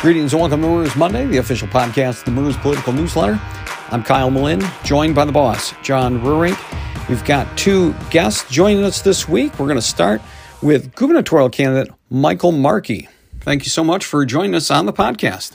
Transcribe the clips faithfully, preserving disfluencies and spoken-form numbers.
Greetings and welcome to Moors Monday, the official podcast of the Moors Political Newsletter. I'm Kyle Malin, joined by the boss, John Rurink. We've got two guests joining us this week. We're going to start with gubernatorial candidate Michael Markey. Thank you so much for joining us on the podcast.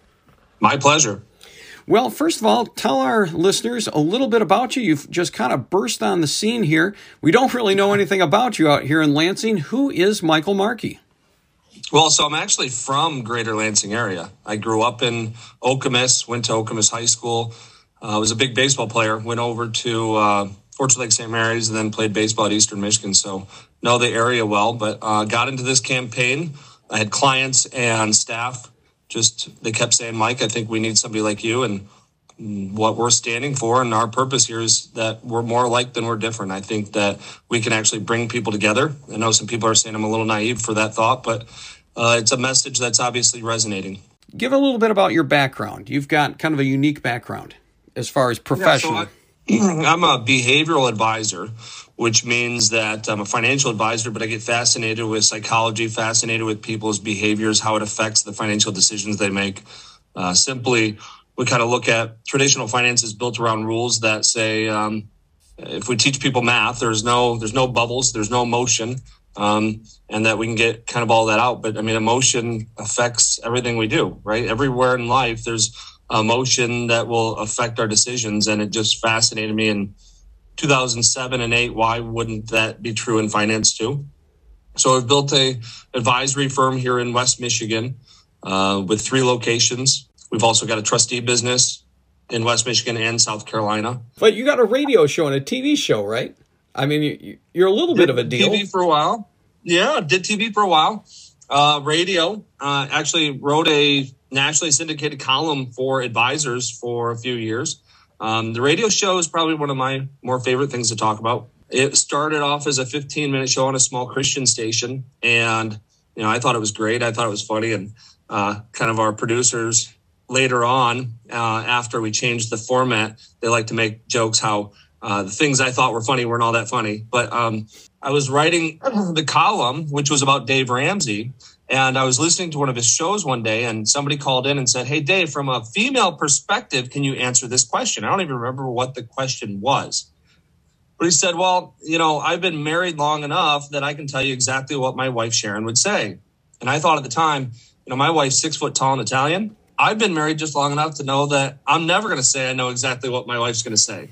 My pleasure. Well, first of all, tell our listeners a little bit about you. You've just kind of burst on the scene here. We don't really know anything about you out here in Lansing. Who is Michael Markey? Well, so I'm actually from Greater Lansing area. I grew up in Okemos, went to Okemos High School. I uh, was a big baseball player, went over to uh, Orchard Lake Saint Mary's, and then played baseball at Eastern Michigan. So know the area well, but uh, got into this campaign. I had clients and staff. Just they kept saying, Mike, I think we need somebody like you. And what we're standing for and our purpose here is that we're more alike than we're different. I think that we can actually bring people together. I know some people are saying I'm a little naive for that thought, but uh, it's a message that's obviously resonating. Give a little bit about your background. You've got kind of a unique background as far as professional. Yeah, so I, I'm a behavioral advisor, which means that I'm a financial advisor, but I get fascinated with psychology, fascinated with people's behaviors, how it affects the financial decisions they make. Uh, simply, we kind of look at traditional finances built around rules that say, um, if we teach people math, there's no there's no bubbles, there's no emotion, um, and that we can get kind of all that out. But I mean, emotion affects everything we do, right? Everywhere in life, there's emotion that will affect our decisions, and it just fascinated me in two thousand seven and eight. Why wouldn't that be true in finance too? So I've built a advisory firm here in West Michigan uh, with three locations. We've also got a trustee business in West Michigan and South Carolina. But you got a radio show and a T V show, right? I mean, you, you're a little did bit of a deal. T V for a while. Yeah, did T V for a while. Uh, radio, uh, actually wrote a nationally syndicated column for advisors for a few years. Um, the radio show is probably one of my more favorite things to talk about. It started off as a fifteen minute show on a small Christian station. And, you know, I thought it was great. I thought it was funny. And uh, kind of our producers later on, uh, after we changed the format, they like to make jokes how uh, the things I thought were funny weren't all that funny. But um, I was writing the column, which was about Dave Ramsey. And I was listening to one of his shows one day, and somebody called in and said, hey, Dave, from a female perspective, can you answer this question? I don't even remember what the question was. But he said, well, you know, I've been married long enough that I can tell you exactly what my wife Sharon would say. And I thought at the time, you know, my wife's six foot tall and Italian. I've been married just long enough to know that I'm never going to say I know exactly what my wife's going to say.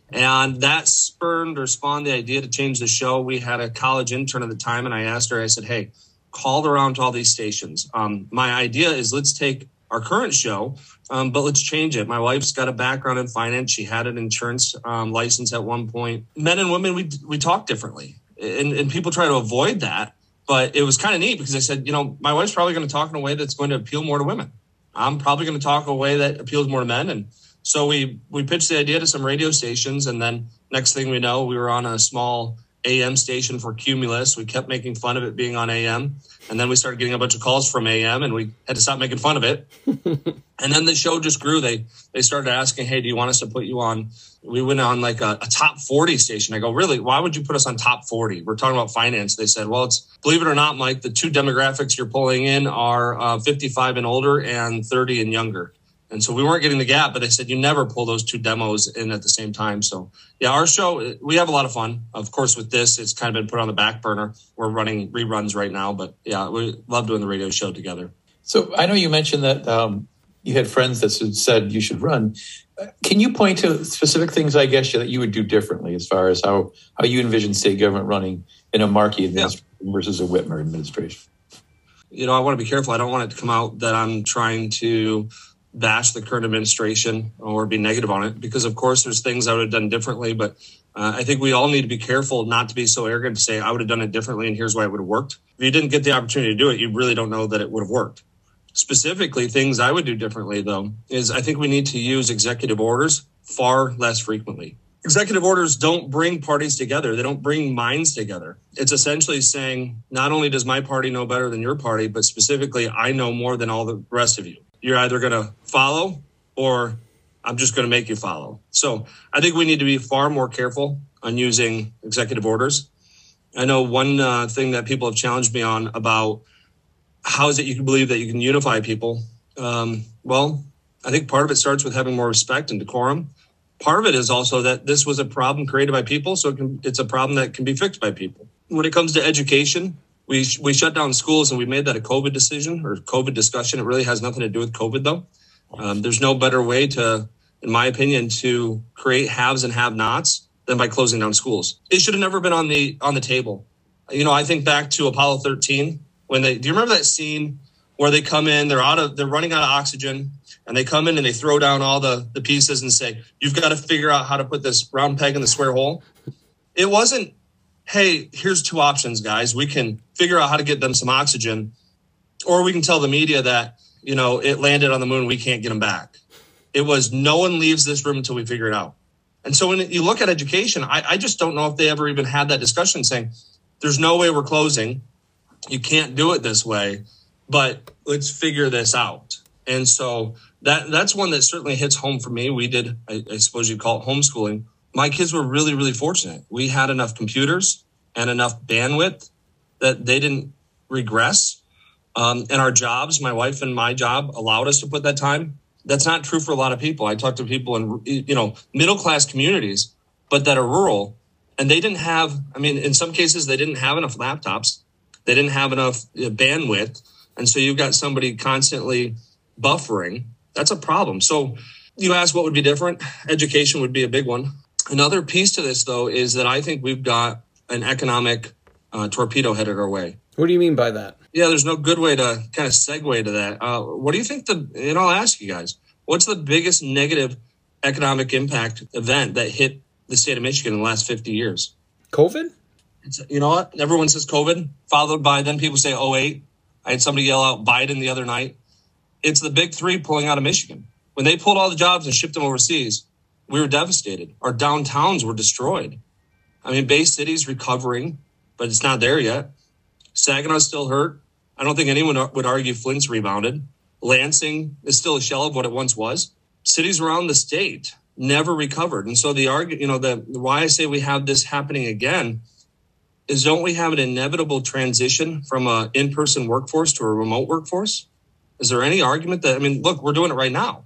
And that spurned or spawned the idea to change the show. We had a college intern at the time, and I asked her, I said, hey, called around to all these stations. Um, my idea is let's take our current show, um, but let's change it. My wife's got a background in finance. She had an insurance um, license at one point. Men and women, we we talk differently, and, and people try to avoid that. But it was kind of neat because I said, you know, my wife's probably going to talk in a way that's going to appeal more to women. I'm probably going to talk in a way that appeals more to men. And so we we pitched the idea to some radio stations, and then next thing we know, we were on a small A M station for Cumulus. We kept making fun of it being on A M. And then we started getting a bunch of calls from A M, and we had to stop making fun of it. And then the show just grew. They they started asking, hey, do you want us to put you on? We went on like a, a top forty station. I go, really? Why would you put us on top forty? We're talking about finance. They said, well, it's believe it or not, Mike, the two demographics you're pulling in are uh, fifty-five and older and thirty and younger. And so we weren't getting the gap, but they said you never pull those two demos in at the same time. So, yeah, our show, we have a lot of fun. Of course, with this, it's kind of been put on the back burner. We're running reruns right now, but yeah, we love doing the radio show together. So I know you mentioned that um, you had friends that said you should run. Can you point to specific things, I guess, that you would do differently as far as how, how you envision state government running in a Markey administration yeah. versus a Whitmer administration? You know, I want to be careful. I don't want it to come out that I'm trying to bash the current administration or be negative on it, because of course there's things I would have done differently. But uh, I think we all need to be careful not to be so arrogant to say I would have done it differently and here's why it would have worked. If you didn't get the opportunity to do it, you really don't know that it would have worked. Specifically, things I would do differently, though, is I think we need to use executive orders far less frequently. Executive orders don't bring parties together. They don't bring minds together. It's essentially saying not only does my party know better than your party, but specifically I know more than all the rest of you. You're either going to follow or I'm just going to make you follow. So I think we need to be far more careful on using executive orders. I know one uh, thing that people have challenged me on about how is it you can believe that you can unify people Um, well, I think part of it starts with having more respect and decorum. Part of it is also that this was a problem created by people, so it can, it's a problem that can be fixed by people. When it comes to education, we we shut down schools, and we made that a COVID decision or COVID discussion. It really has nothing to do with COVID, though. Um, there's no better way to, in my opinion, to create haves and have-nots than by closing down schools. It should have never been on the on the table. You know, I think back to Apollo thirteen when they. Do you remember that scene where they come in? They're out of. They're running out of oxygen. And they come in and they throw down all the, the pieces and say, you've got to figure out how to put this round peg in the square hole. It wasn't, hey, here's two options, guys. We can figure out how to get them some oxygen, or we can tell the media that, you know, it landed on the moon. We can't get them back. It was no one leaves this room until we figure it out. And so when you look at education, I, I just don't know if they ever even had that discussion saying, there's no way we're closing. You can't do it this way, but let's figure this out. And so That that's one that certainly hits home for me. We did, I, I suppose you'd call it homeschooling. My kids were really, really fortunate. We had enough computers and enough bandwidth that they didn't regress. Um, and our jobs, my wife and my job, allowed us to put that time. That's not true for a lot of people. I talk to people in, you know, middle-class communities, but that are rural. And they didn't have, I mean, in some cases, they didn't have enough laptops. They didn't have enough bandwidth. And so you've got somebody constantly buffering. That's a problem. So you ask what would be different. Education would be a big one. Another piece to this, though, is that I think we've got an economic uh, torpedo headed our way. What do you mean by that? Yeah, there's no good way to kind of segue to that. Uh, what do you think the, and I'll ask you guys, what's the biggest negative economic impact event that hit the state of Michigan in the last fifty years? COVID? It's, you know what? Everyone says COVID, followed by then people say oh eight. I had somebody yell out Biden the other night. It's the big three pulling out of Michigan. When they pulled all the jobs and shipped them overseas, we were devastated. Our downtowns were destroyed. I mean, Bay City's recovering, but it's not there yet. Saginaw's still hurt. I don't think anyone would argue Flint's rebounded. Lansing is still a shell of what it once was. Cities around the state never recovered. And so the argue, you know, the why I say we have this happening again is, don't we have an inevitable transition from an in-person workforce to a remote workforce? Is there any argument that, I mean, look, we're doing it right now.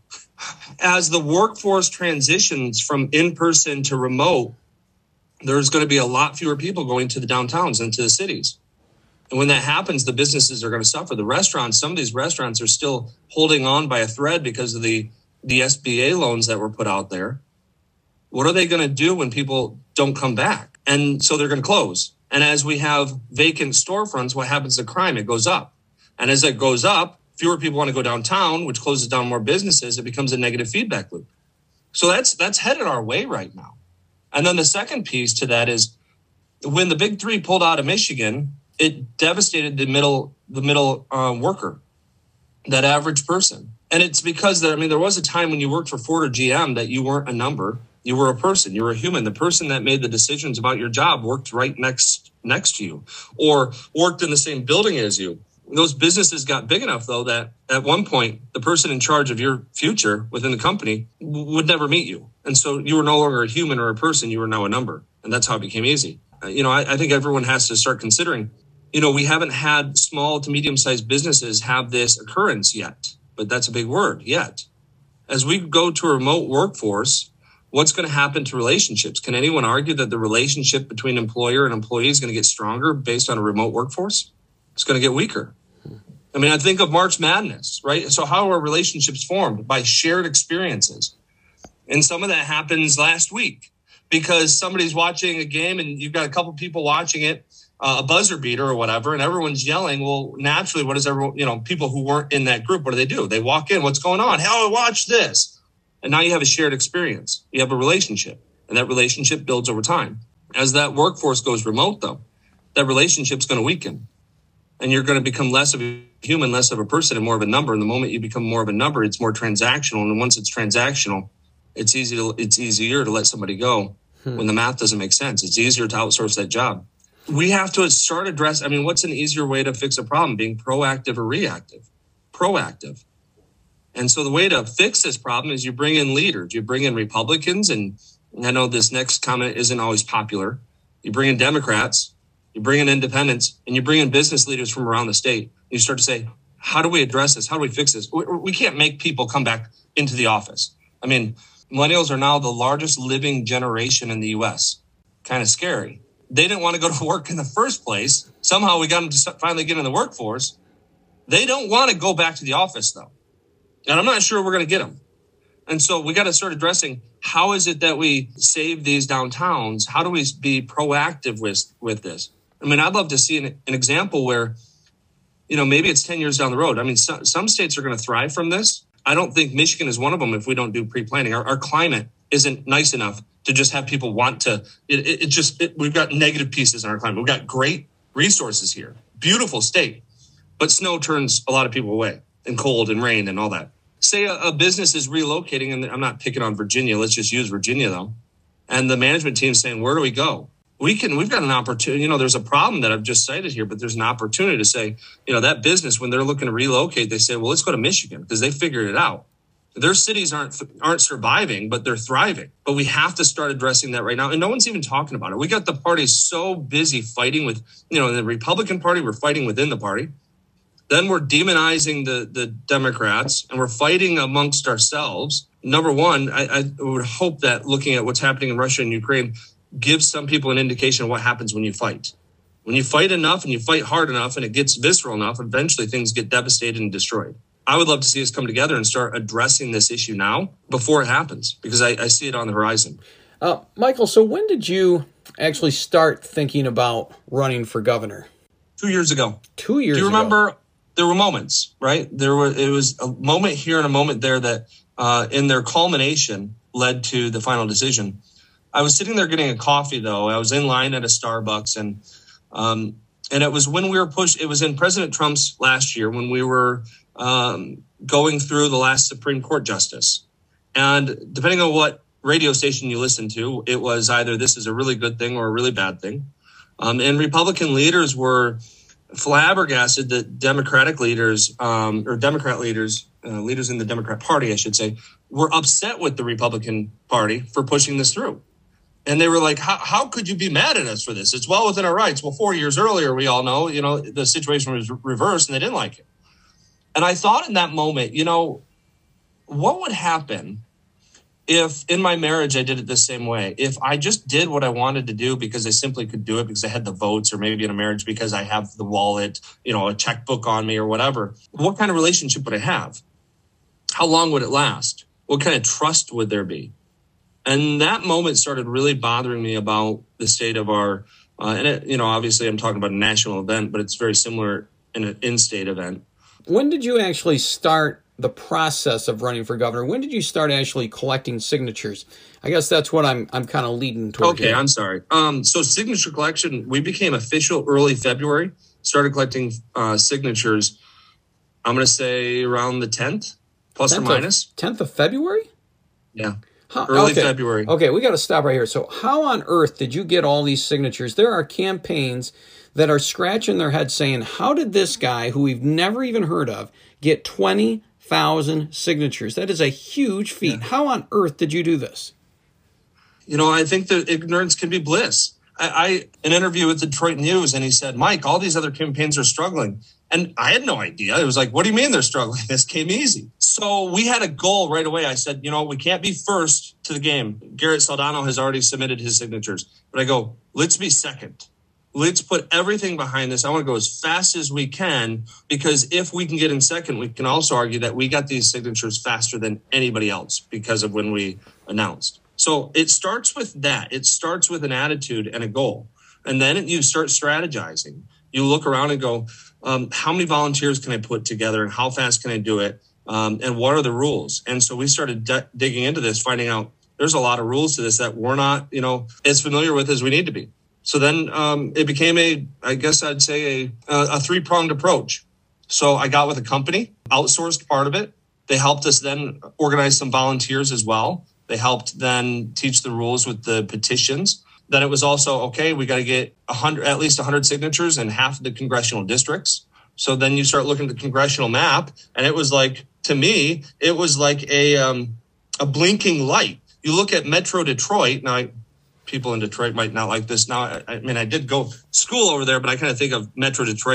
As the workforce transitions from in-person to remote, there's going to be a lot fewer people going to the downtowns and to the cities. And when that happens, the businesses are going to suffer. The restaurants, some of these restaurants are still holding on by a thread because of the, the S B A loans that were put out there. What are they going to do when people don't come back? And so they're going to close. And as we have vacant storefronts, what happens to crime? It goes up. And as it goes up, fewer people want to go downtown, which closes down more businesses. It becomes a negative feedback loop. So that's that's headed our way right now. And then the second piece to that is, when the big three pulled out of Michigan, it devastated the middle the middle uh, worker, that average person. And it's because there, I mean, there was a time when you worked for Ford or G M that you weren't a number. You were a person. You were a human. The person that made the decisions about your job worked right next next to you, or worked in the same building as you. Those businesses got big enough, though, that at one point, the person in charge of your future within the company w- would never meet you. And so you were no longer a human or a person. You were now a number. And that's how it became easy. Uh, you know, I, I think everyone has to start considering, you know, we haven't had small to medium-sized businesses have this occurrence yet. But that's a big word, yet. As we go to a remote workforce, what's going to happen to relationships? Can anyone argue that the relationship between employer and employee is going to get stronger based on a remote workforce? It's going to get weaker. I mean, I think of March Madness, right? So how are relationships formed? By shared experiences. And some of that happens last week because somebody's watching a game and you've got a couple people watching it, uh, a buzzer beater or whatever, and everyone's yelling. Well, naturally, what does everyone, you know, people who weren't in that group, what do they do? They walk in, what's going on? Hell, watch this. And now you have a shared experience. You have a relationship, and that relationship builds over time. As that workforce goes remote, though, that relationship's going to weaken. And you're going to become less of a human, less of a person, and more of a number. And the moment you become more of a number, it's more transactional. And once it's transactional, it's easy to, it's easier to let somebody go hmm. when the math doesn't make sense. It's easier to outsource that job. We have to start address. I mean, what's an easier way to fix a problem? Being proactive or reactive? Proactive. And so the way to fix this problem is you bring in leaders. You bring in Republicans, and I know this next comment isn't always popular. You bring in Democrats. You bring in independents, and you bring in business leaders from around the state. You start to say, how do we address this? How do we fix this? We, we can't make people come back into the office. I mean, millennials are now the largest living generation in the U S. Kind of scary. They didn't want to go to work in the first place. Somehow we got them to finally get in the workforce. They don't want to go back to the office, though. And I'm not sure we're going to get them. And so we got to start addressing, how is it that we save these downtowns? How do we be proactive with, with this? I mean, I'd love to see an, an example where, you know, maybe it's ten years down the road. I mean, so, some states are going to thrive from this. I don't think Michigan is one of them if we don't do pre-planning. Our, our climate isn't nice enough to just have people want to. It, it, it just it, we've got negative pieces in our climate. We've got great resources here, beautiful state, but snow turns a lot of people away, and cold and rain and all that. Say a, a business is relocating, and I'm not picking on Virginia. Let's just use Virginia though, and the management team saying, "Where do we go?" We can. We've got an opportunity. You know, there's a problem that I've just cited here, but there's an opportunity to say, you know, that business when they're looking to relocate, they say, "Well, let's go to Michigan because they figured it out." Their cities aren't aren't surviving, but they're thriving. But we have to start addressing that right now. And no one's even talking about it. We got the party so busy fighting with, you know, the Republican Party, we're fighting within the party. Then we're demonizing the, the Democrats, and we're fighting amongst ourselves. Number one, I, I would hope that looking at what's happening in Russia and Ukraine gives some people an indication of what happens when you fight. When you fight enough and you fight hard enough and it gets visceral enough, eventually things get devastated and destroyed. I would love to see us come together and start addressing this issue now before it happens, because I, I see it on the horizon. Uh, Michael, so when did you actually start thinking about running for governor? Two years ago. Two years ago. Do you remember ago. There were moments, right? There were. It was a moment here and a moment there that uh, in their culmination led to the final decision. I was sitting there getting a coffee, though. I was in line at a Starbucks, and um, and it was when we were pushed. It was in President Trump's last year when we were um, going through the last Supreme Court justice. And depending on what radio station you listen to, it was either this is a really good thing or a really bad thing. Um, and Republican leaders were flabbergasted that Democratic leaders um, or Democrat leaders, uh, leaders in the Democrat Party, I should say, were upset with the Republican Party for pushing this through. And they were like, how, how could you be mad at us for this? It's well within our rights. Well, four years earlier, we all know, you know, the situation was reversed and they didn't like it. And I thought in that moment, you know, what would happen if in my marriage I did it the same way? If I just did what I wanted to do because I simply could do it because I had the votes, or maybe in a marriage because I have the wallet, you know, a checkbook on me or whatever, what kind of relationship would I have? How long would it last? What kind of trust would there be? And that moment started really bothering me about the state of our, uh, and it, you know, obviously I'm talking about a national event, but it's very similar in an in-state event. When did you actually start the process of running for governor? When did you start actually collecting signatures? I guess that's what I'm I'm kind of leading toward. Okay, here. I'm sorry. Um, so signature collection, we became official early February, started collecting uh, signatures, I'm going to say around the tenth, plus or minus. tenth of February? Yeah. How, Early okay. February. Okay, we got to stop right here. So how on earth did you get all these signatures? There are campaigns that are scratching their heads saying, how did this guy, who we've never even heard of, get twenty thousand signatures? That is a huge feat. Yeah. How on earth did you do this? You know, I think that ignorance can be bliss. I, I an interview with the Detroit News, and he said, Mike, all these other campaigns are struggling. And I had no idea. It was like, what do you mean they're struggling? This came easy. So we had a goal right away. I said, you know, we can't be first to the game. Garrett Saldano has already submitted his signatures. But I go, let's be second. Let's put everything behind this. I want to go as fast as we can, because if we can get in second, we can also argue that we got these signatures faster than anybody else because of when we announced. So it starts with that. It starts with an attitude and a goal. And then you start strategizing. You look around and go, um, how many volunteers can I put together and how fast can I do it? Um, and what are the rules? And so we started d- digging into this, finding out there's a lot of rules to this that we're not, you know, as familiar with as we need to be. So then um, it became a, I guess I'd say a, a three-pronged approach. So I got with a company, outsourced part of it. They helped us then organize some volunteers as well. They helped then teach the rules with the petitions. Then it was also, okay, we got to get one hundred, at least one hundred signatures in half of the congressional districts. So then you start looking at the congressional map, and it was like, to me, it was like a um, a blinking light. You look at Metro Detroit. Now, I, people in Detroit might not like this. Now, I, I mean, I did go school over there, but I kind of think of Metro Detroit as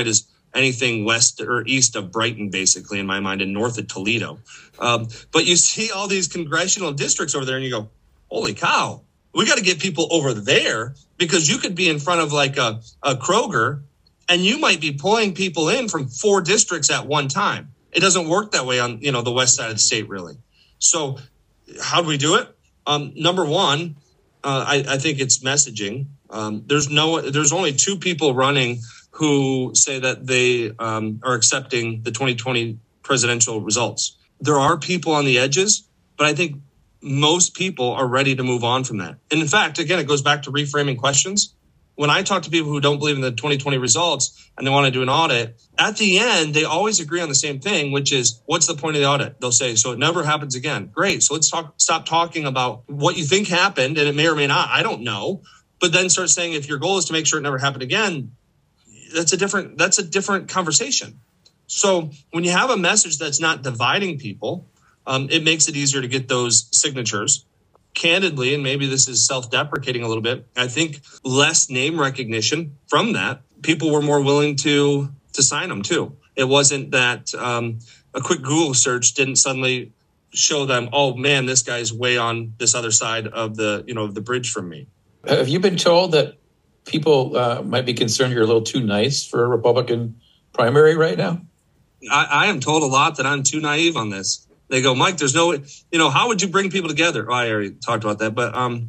anything west or east of Brighton, basically, in my mind, and north of Toledo. Um, but you see all these congressional districts over there and you go, holy cow, we got to get people over there, because you could be in front of like a, a Kroger and you might be pulling people in from four districts at one time. It doesn't work that way on, you know, the west side of the state, really. So how do we do it? Um, number one, uh, I, I think it's messaging. Um, there's no, there's only two people running who say that they um, are accepting the twenty twenty presidential results. There are people on the edges, but I think most people are ready to move on from that. And in fact, again, it goes back to reframing questions. When I talk to people who don't believe in the twenty twenty results and they want to do an audit, at the end, they always agree on the same thing, which is, what's the point of the audit? They'll say, so it never happens again. Great. So let's talk, stop talking about what you think happened, and it may or may not. I don't know. But then start saying, if your goal is to make sure it never happened again, that's a different, that's a different conversation. So when you have a message that's not dividing people, um, it makes it easier to get those signatures. Candidly, and maybe this is self-deprecating a little bit, I think less name recognition from that, people were more willing to to sign them too. It wasn't that um, a quick Google search didn't suddenly show them, oh man, this guy's way on this other side of the, you know, of the bridge from me. Have you been told that people uh, might be concerned you're a little too nice for a Republican primary right now? I, I am told a lot that I'm too naive on this. They go, Mike, there's no, you know, how would you bring people together? Oh, I already talked about that. But, um,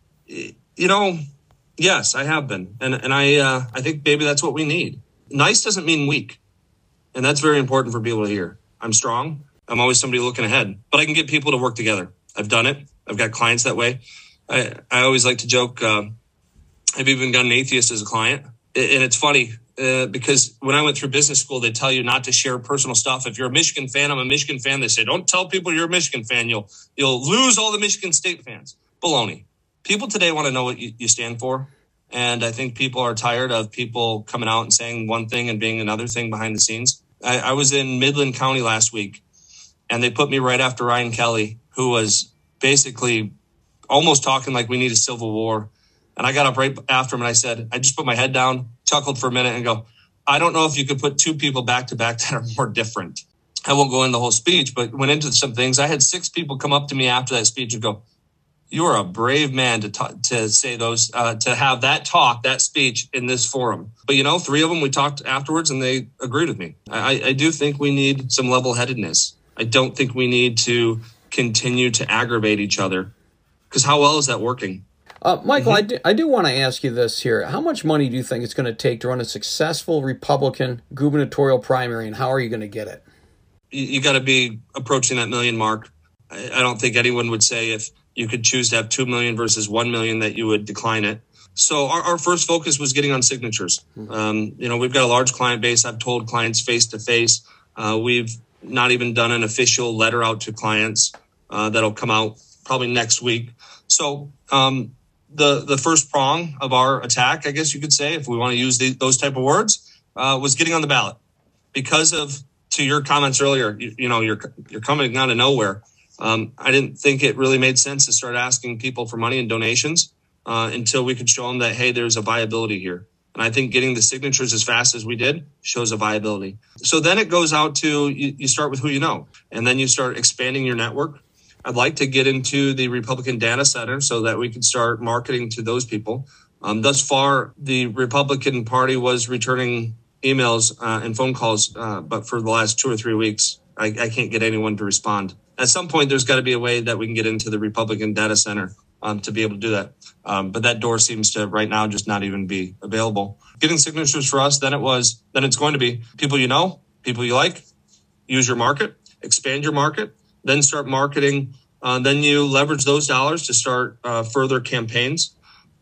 you know, yes, I have been. And and I uh, I think maybe that's what we need. Nice doesn't mean weak. And that's very important for people to hear. I'm strong. I'm always somebody looking ahead. But I can get people to work together. I've done it. I've got clients that way. I, I always like to joke, uh, I've even got an atheist as a client. And it's funny. Uh, because when I went through business school, they tell you not to share personal stuff. If you're a Michigan fan, I'm a Michigan fan. They say, don't tell people you're a Michigan fan. You'll you'll lose all the Michigan State fans. Baloney. People today want to know what you, you stand for. And I think people are tired of people coming out and saying one thing and being another thing behind the scenes. I, I was in Midland County last week, and they put me right after Ryan Kelly, who was basically almost talking like we need a civil war. And I got up right after him and I said, I just put my head down, chuckled for a minute and go, I don't know if you could put two people back to back that are more different. I won't go into the whole speech, but went into some things. I had six people come up to me after that speech and go, you are a brave man to talk, to say those, uh, to have that talk, that speech in this forum. But, you know, three of them, we talked afterwards and they agreed with me. I, I do think we need some level-headedness. I don't think we need to continue to aggravate each other, because how well is that working? Uh, Michael, mm-hmm. I do, I do want to ask you this here. How much money do you think it's going to take to run a successful Republican gubernatorial primary, and how are you going to get it? You, you got to be approaching that million mark. I, I don't think anyone would say if you could choose to have two million versus one million that you would decline it. So our, our first focus was getting on signatures. Mm-hmm. Um, you know, we've got a large client base. I've told clients face to face. We've not even done an official letter out to clients uh, that'll come out probably next week. So, um, The the first prong of our attack, I guess you could say, if we want to use the, those type of words, uh, was getting on the ballot. Because of, to your comments earlier, you, you know, you're you're coming out of nowhere. Um, I didn't think it really made sense to start asking people for money and donations uh, until we could show them that, hey, there's a viability here. And I think getting the signatures as fast as we did shows a viability. So then it goes out to, you, you start with who you know, and then you start expanding your network. I'd like to get into the Republican data center so that we can start marketing to those people. Um, thus far, the Republican Party was returning emails uh, and phone calls, uh, but for the last two or three weeks, I, I can't get anyone to respond. At some point, there's got to be a way that we can get into the Republican data center um, to be able to do that. Um, but that door seems to right now just not even be available. Getting signatures for us, then it was, then it's going to be people you know, people you like, use your market, expand your market, then start marketing. Uh, then you leverage those dollars to start uh, further campaigns.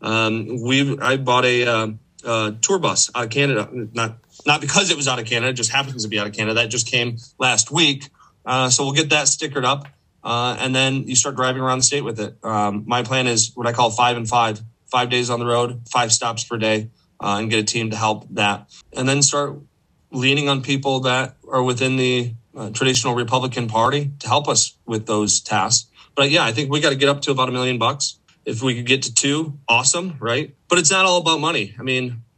Um, we I bought a, uh, a tour bus out of Canada, not not because it was out of Canada, it just happens to be out of Canada. That just came last week. Uh, so we'll get that stickered up, uh, and then you start driving around the state with it. Um, my plan is what I call five and five, five days on the road, five stops per day, uh, and get a team to help that. And then start leaning on people that are within the uh, traditional Republican Party to help us with those tasks. But yeah, I think we got to get up to about a million bucks. If we could get to two, awesome, right? But it's not all about money. I mean,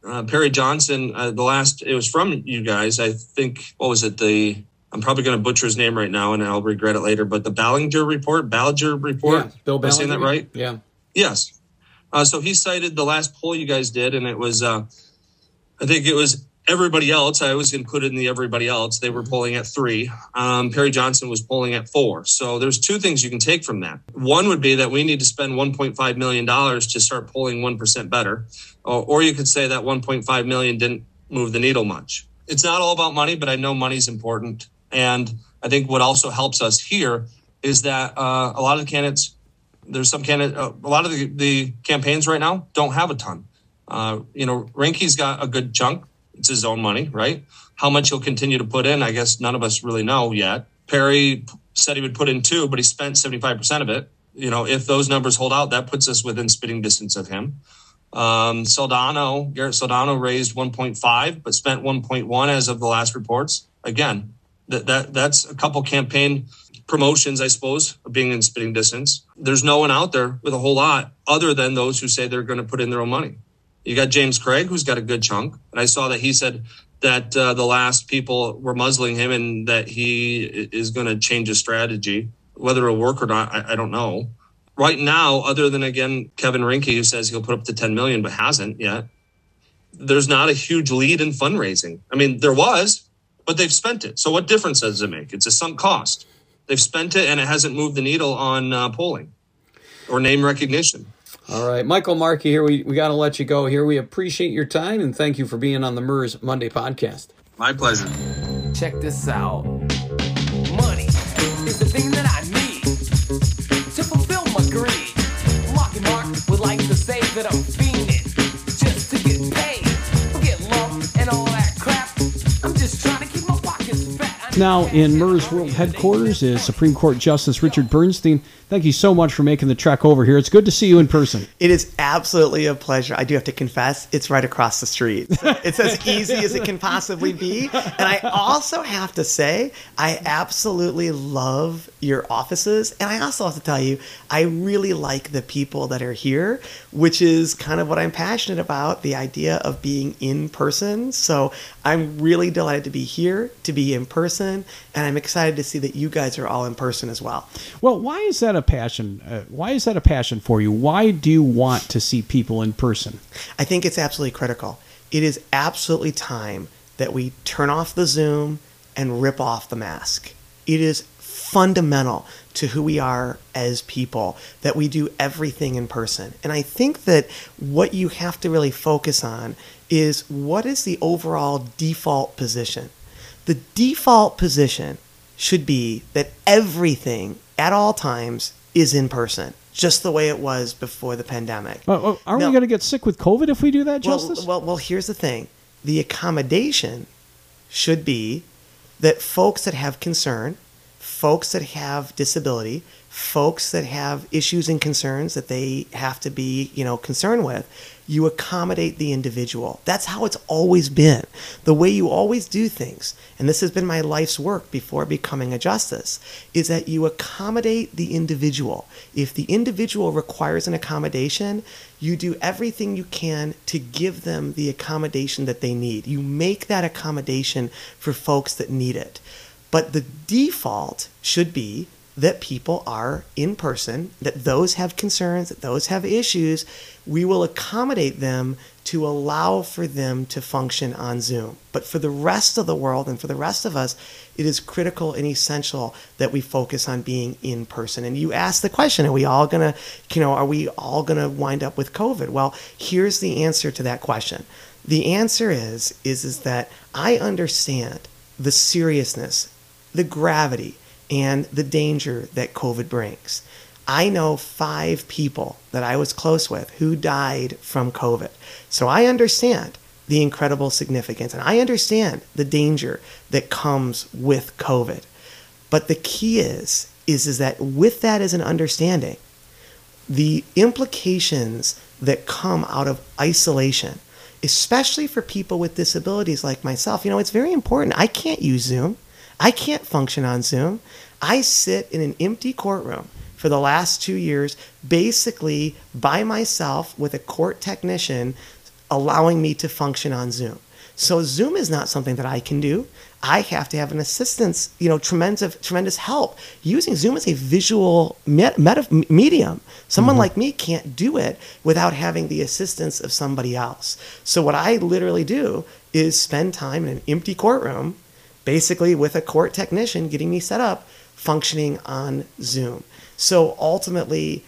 uh, Perry Johnson, uh, the last, it was from you guys. I think, what was it? The, I'm probably going to butcher his name right now and I'll regret it later, but the Ballinger report, Ballinger report. Yeah, Bill Ballinger. Am I saying that right? Yeah. Yes. Uh, so he cited the last poll you guys did, and it was, uh, I think it was everybody else. I always included in the everybody else. They were polling at three. Um, Perry Johnson was polling at four. So there's two things you can take from that. One would be that we need to spend one point five million dollars to start polling one percent better. Or, or you could say that one point five million dollars didn't move the needle much. It's not all about money, but I know money's important. And I think what also helps us here is that uh, a lot of the candidates, there's some candidate, uh, a lot of the, the campaigns right now don't have a ton. Uh, you know, Rinke's got a good chunk. It's his own money, right? How much he'll continue to put in, I guess none of us really know yet. Perry said he would put in two, but he spent seventy-five percent of it. You know, if those numbers hold out, that puts us within spitting distance of him. Um, Soldano, Garrett Soldano raised one point five, but spent one point one as of the last reports. Again, that, that that's a couple campaign promotions, I suppose, of being in spitting distance. There's no one out there with a whole lot other than those who say they're going to put in their own money. You got James Craig, who's got a good chunk. And I saw that he said that uh, the last people were muzzling him and that he is going to change his strategy. Whether it'll work or not, I, I don't know. Right now, other than, again, Kevin Rinke, who says he'll put up to ten million dollars but hasn't yet, there's not a huge lead in fundraising. I mean, there was, but they've spent it. So what difference does it make? It's a sunk cost. They've spent it, and it hasn't moved the needle on uh, polling or name recognition. All right. Michael Markey here. We, we got to let you go here. We appreciate your time, and thank you for being on the M E R S Monday podcast. My pleasure. Check this out. Money is the thing that I need to fulfill my greed. Marky Mark would like to say that I'm fiending just to get paid. Forget love and all that crap. I'm just trying to keep my pockets fat. Now in M E R S World Headquarters is Supreme Court Justice Richard Bernstein. Thank you so much for making the trek over here. It's good to see you in person. It is absolutely a pleasure. I do have to confess, it's right across the street. So it's as easy as it can possibly be. And I also have to say, I absolutely love your offices. And I also have to tell you, I really like the people that are here, which is kind of what I'm passionate about, the idea of being in person. So I'm really delighted to be here, to be in person, and I'm excited to see that you guys are all in person as well. Well, why is that a passion? Uh, why is that a passion for you? Why do you want to see people in person? I think it's absolutely critical. It is absolutely time that we turn off the Zoom and rip off the mask. It is fundamental to who we are as people that we do everything in person. And I think that what you have to really focus on is what is the overall default position. The default position should be that everything at all times is in person, just the way it was before the pandemic. Uh, aren't now, we going to get sick with COVID if we do that, Justice? Well, well, well, here's the thing. The accommodation should be that folks that have concern, folks that have disability, folks that have issues and concerns that they have to be, you know, concerned with, you accommodate the individual. That's how it's always been. The way you always do things, and this has been my life's work before becoming a justice, is that you accommodate the individual. If the individual requires an accommodation, you do everything you can to give them the accommodation that they need. You make that accommodation for folks that need it. But the default should be that people are in person, that those have concerns, that those have issues. We will accommodate them to allow for them to function on Zoom. But for the rest of the world and for the rest of us, it is critical and essential that we focus on being in person. And you asked the question, are we all gonna, you know, are we all gonna wind up with COVID? Well, here's the answer to that question. The answer is, is, is that I understand the seriousness, the gravity, and the danger that COVID brings. I know five people that I was close with who died from COVID. So I understand the incredible significance, and I understand the danger that comes with COVID. But the key is, is, is that with that as an understanding, the implications that come out of isolation, especially for people with disabilities like myself, you know, it's very important. I can't use Zoom. I can't function on Zoom. I sit in an empty courtroom for the last two years, basically by myself with a court technician allowing me to function on Zoom. So Zoom is not something that I can do. I have to have an assistance, you know, tremendous, tremendous help. Using Zoom as a visual met, meta, medium, someone mm-hmm. like me can't do it without having the assistance of somebody else. So what I literally do is spend time in an empty courtroom, basically with a court technician getting me set up, functioning on Zoom. So ultimately,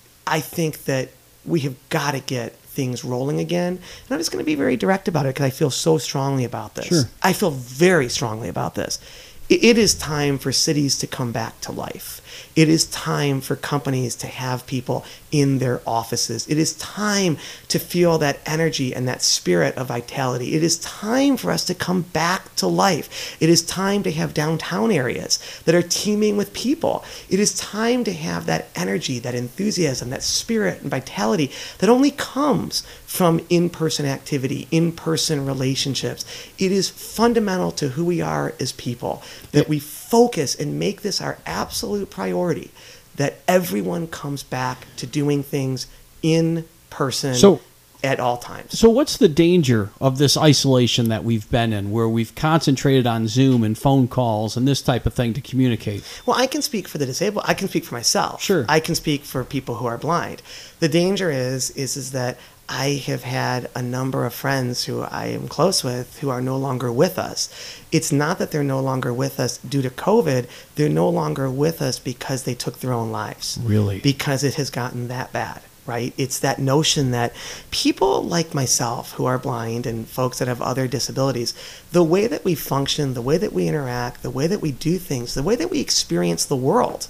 I think that we have got to get things rolling again. And I'm just going to be very direct about it because I feel so strongly about this. Sure. I feel very strongly about this. It is time for cities to come back to life. It is time for companies to have people in their offices. It is time to feel that energy and that spirit of vitality. It is time for us to come back to life. It is time to have downtown areas that are teeming with people. It is time to have that energy, that enthusiasm, that spirit and vitality that only comes from in-person activity, in-person relationships. It is fundamental to who we are as people that we focus and make this our absolute priority, that everyone comes back to doing things in person so, at all times. So what's the danger of this isolation that we've been in, where we've concentrated on Zoom and phone calls and this type of thing to communicate? Well, I can speak for the disabled. I can speak for myself. Sure. I can speak for people who are blind. The danger is, is, is that I have had a number of friends who I am close with who are no longer with us. It's not that they're no longer with us due to COVID. They're no longer with us because they took their own lives. Really? Because it has gotten that bad, right? It's that notion that people like myself who are blind and folks that have other disabilities, the way that we function, the way that we interact, the way that we do things, the way that we experience the world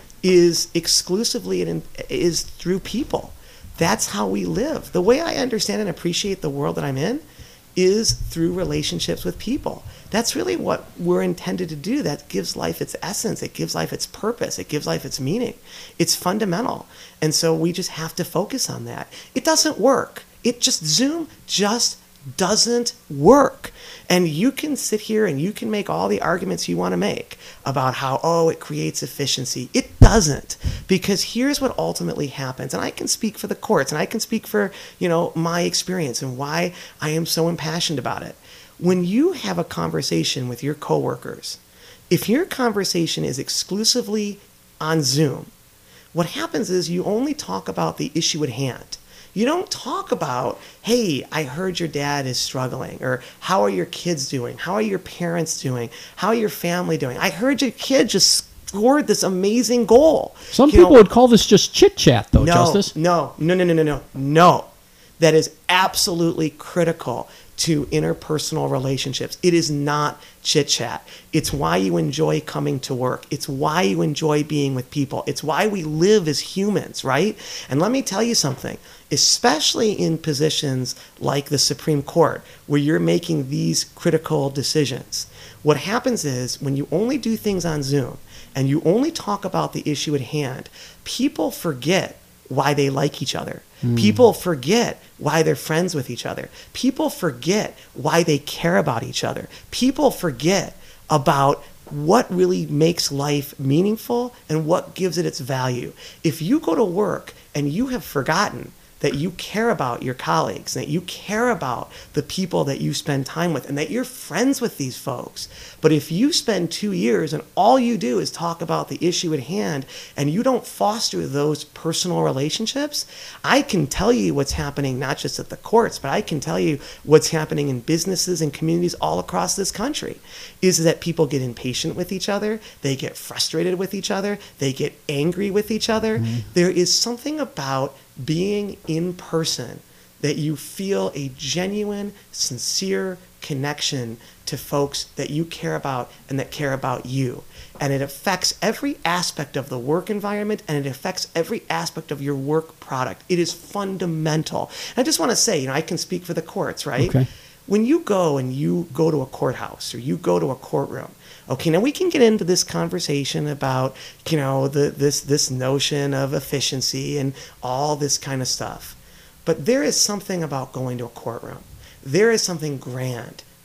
is exclusively and is through people. That's how we live. The way I understand and appreciate the world that I'm in is through relationships with people. That's really what we're intended to do. That gives life its essence. It gives life its purpose. It gives life its meaning. It's fundamental. And so we just have to focus on that. It doesn't work. It just, Zoom just doesn't work. And you can sit here and you can make all the arguments you want to make about how, oh, it creates efficiency. It doesn't, because here's what ultimately happens. And I can speak for the courts and I can speak for, you know, my experience and why I am so impassioned about it. When you have a conversation with your coworkers, if your conversation is exclusively on Zoom, what happens is you only talk about the issue at hand. You don't talk about, hey, I heard your dad is struggling, or how are your kids doing? How are your parents doing? How are your family doing? I heard your kid just scored this amazing goal. Some you people know, would call this just chit-chat, though, no, Justice. No, no, no, no, no, no, no. That is absolutely critical to interpersonal relationships. It is not chit-chat. It's why you enjoy coming to work. It's why you enjoy being with people. It's why we live as humans, right? And let me tell you something, especially in positions like the Supreme Court, where you're making these critical decisions. What happens is when you only do things on Zoom and you only talk about the issue at hand, people forget why they like each other. Mm. People forget why they're friends with each other. People forget why they care about each other. People forget about what really makes life meaningful and what gives it its value. If you go to work and you have forgotten that you care about your colleagues, that you care about the people that you spend time with, and that you're friends with these folks. But if you spend two years and all you do is talk about the issue at hand and you don't foster those personal relationships, I can tell you what's happening not just at the courts, but I can tell you what's happening in businesses and communities all across this country, is that people get impatient with each other, they get frustrated with each other, they get angry with each other. Mm-hmm. There is something about being in person that you feel a genuine, sincere connection to folks that you care about and that care about you. And it affects every aspect of the work environment, and it affects every aspect of your work product. It is fundamental. And I just want to say, you know, I can speak for the courts, right? Okay. When you go and you go to a courthouse or you go to a courtroom, okay, now we can get into this conversation about, you know, the, this this notion of efficiency and all this kind of stuff. But there is something about going to a courtroom. There is something grand.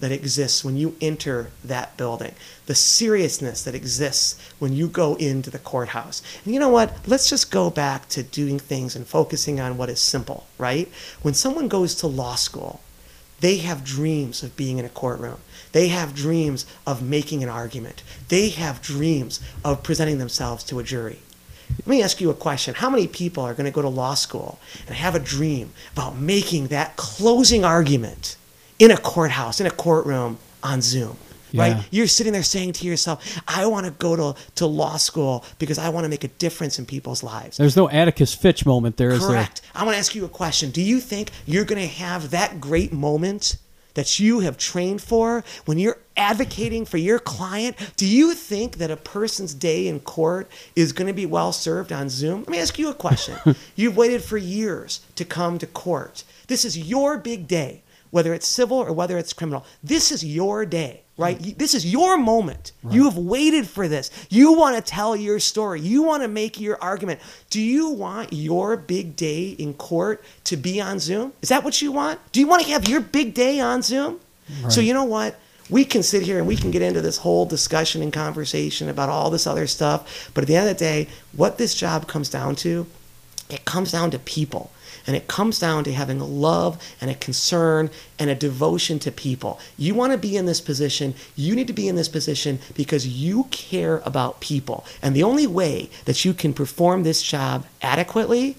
that exists when you enter that building, the seriousness that exists when you go into the courthouse. And you know what? Let's just go back to doing things and focusing on what is simple, right? When someone goes to law school, they have dreams of being in a courtroom. They have dreams of making an argument. They have dreams of presenting themselves to a jury. Let me ask you a question. How many people are going to go to law school and have a dream about making that closing argument in a courthouse, in a courtroom, on Zoom? Yeah. Right? You're sitting there saying to yourself, I want to go to, to law school because I want to make a difference in people's lives. There's no Atticus Fitch moment there, is there? Correct. I want to ask you a question. Do you think you're going to have that great moment that you have trained for when you're advocating for your client? Do you think that a person's day in court is going to be well served on Zoom? Let me ask you a question. You've waited for years to come to court. This is your big day, whether it's civil or whether it's criminal. This is your day, right? This is your moment. Right. You have waited for this. You want to tell your story. You want to make your argument. Do you want your big day in court to be on Zoom? Is that what you want? Do you want to have your big day on Zoom? Right. So you know what? We can sit here and we can get into this whole discussion and conversation about all this other stuff. But at the end of the day, what this job comes down to, it comes down to people. And it comes down to having a love and a concern and a devotion to people. You want to be in this position, you need to be in this position because you care about people. And the only way that you can perform this job adequately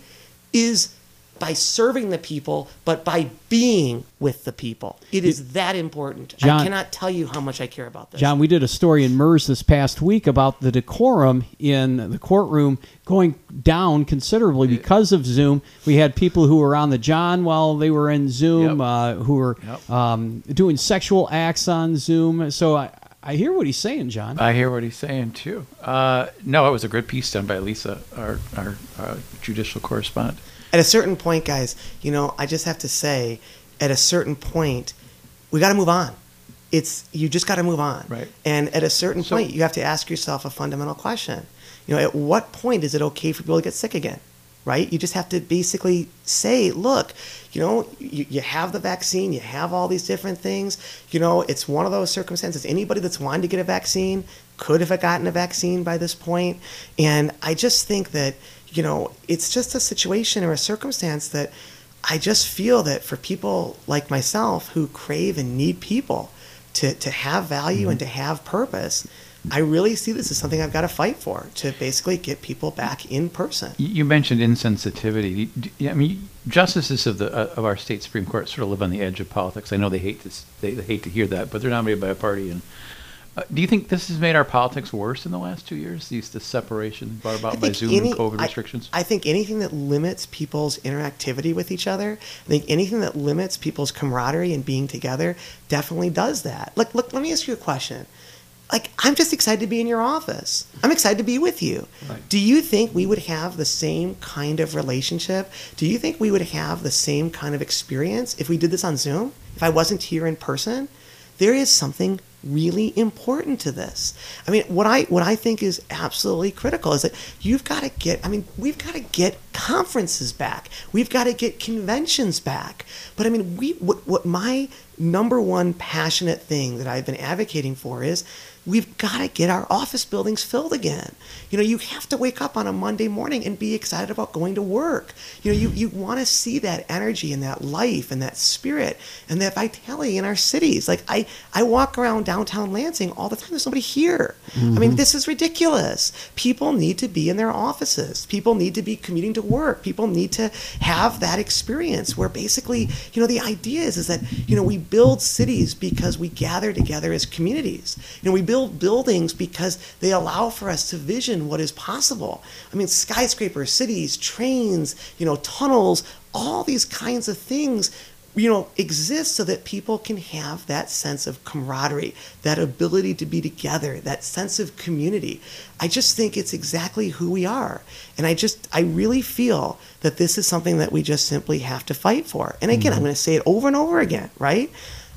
is by serving the people, but by being with the people. It is that important. John, I cannot tell you how much I care about this. John, we did a story in MERS this past week about the decorum in the courtroom going down considerably because of Zoom. We had people who were on the John while they were in Zoom, Yep. uh, who were Yep. um, doing sexual acts on Zoom. So I, I hear what he's saying, John. I hear what he's saying, too. Uh, no, it was a good piece done by Lisa, our, our uh, judicial correspondent. At a certain point, guys, you know, I just have to say, at a certain point, we got to move on. It's you just got to move on. Right. And at a certain So- point, you have to ask yourself a fundamental question. You know, at what point is it okay for people to get sick again? Right? You just have to basically say, look, you know, you, you have the vaccine, you have all these different things. You know, it's one of those circumstances. Anybody that's wanting to get a vaccine could have gotten a vaccine by this point. And I just think that, you know, it's just a situation or a circumstance that I just feel that for people like myself who crave and need people to, to have value mm-hmm. and to have purpose, I really see this as something I've got to fight for, to basically get people back in person. You mentioned insensitivity. I mean, justices of the uh, of our state Supreme Court sort of live on the edge of politics. I know they hate this, they, they hate to hear that, but they're nominated by a party. And uh, do you think this has made our politics worse in the last two years? These the separation brought about by Zoom any, and COVID I, restrictions. I think anything that limits people's interactivity with each other, I think anything that limits people's camaraderie and being together, definitely does that. Look, look. Let me ask you a question. Like, I'm just excited to be in your office. I'm excited to be with you. Right. Do you think we would have the same kind of relationship? Do you think we would have the same kind of experience if we did this on Zoom? If I wasn't here in person? There is something really important to this. I mean, what I what I think is absolutely critical is that you've got to get, I mean, we've got to get conferences back. We've got to get conventions back. But I mean, we what, what my number one passionate thing that I've been advocating for is we've got to get our office buildings filled again. You know, you have to wake up on a Monday morning and be excited about going to work. You know, you, you want to see that energy and that life and that spirit and that vitality in our cities. Like, I, I walk around downtown Lansing all the time. There's nobody here. Mm-hmm. I mean, this is ridiculous. People need to be in their offices. People need to be commuting to work. People need to have that experience where basically, you know, the idea is, is that, you know, we build cities because we gather together as communities. You know, we build buildings because they allow for us to vision what is possible. I mean, skyscrapers, cities, trains, you know, tunnels, all these kinds of things, you know, exist so that people can have that sense of camaraderie, that ability to be together, that sense of community. I just think it's exactly who we are. And I just, I really feel that this is something that we just simply have to fight for. And again, mm-hmm. I'm going to say it over and over again, right?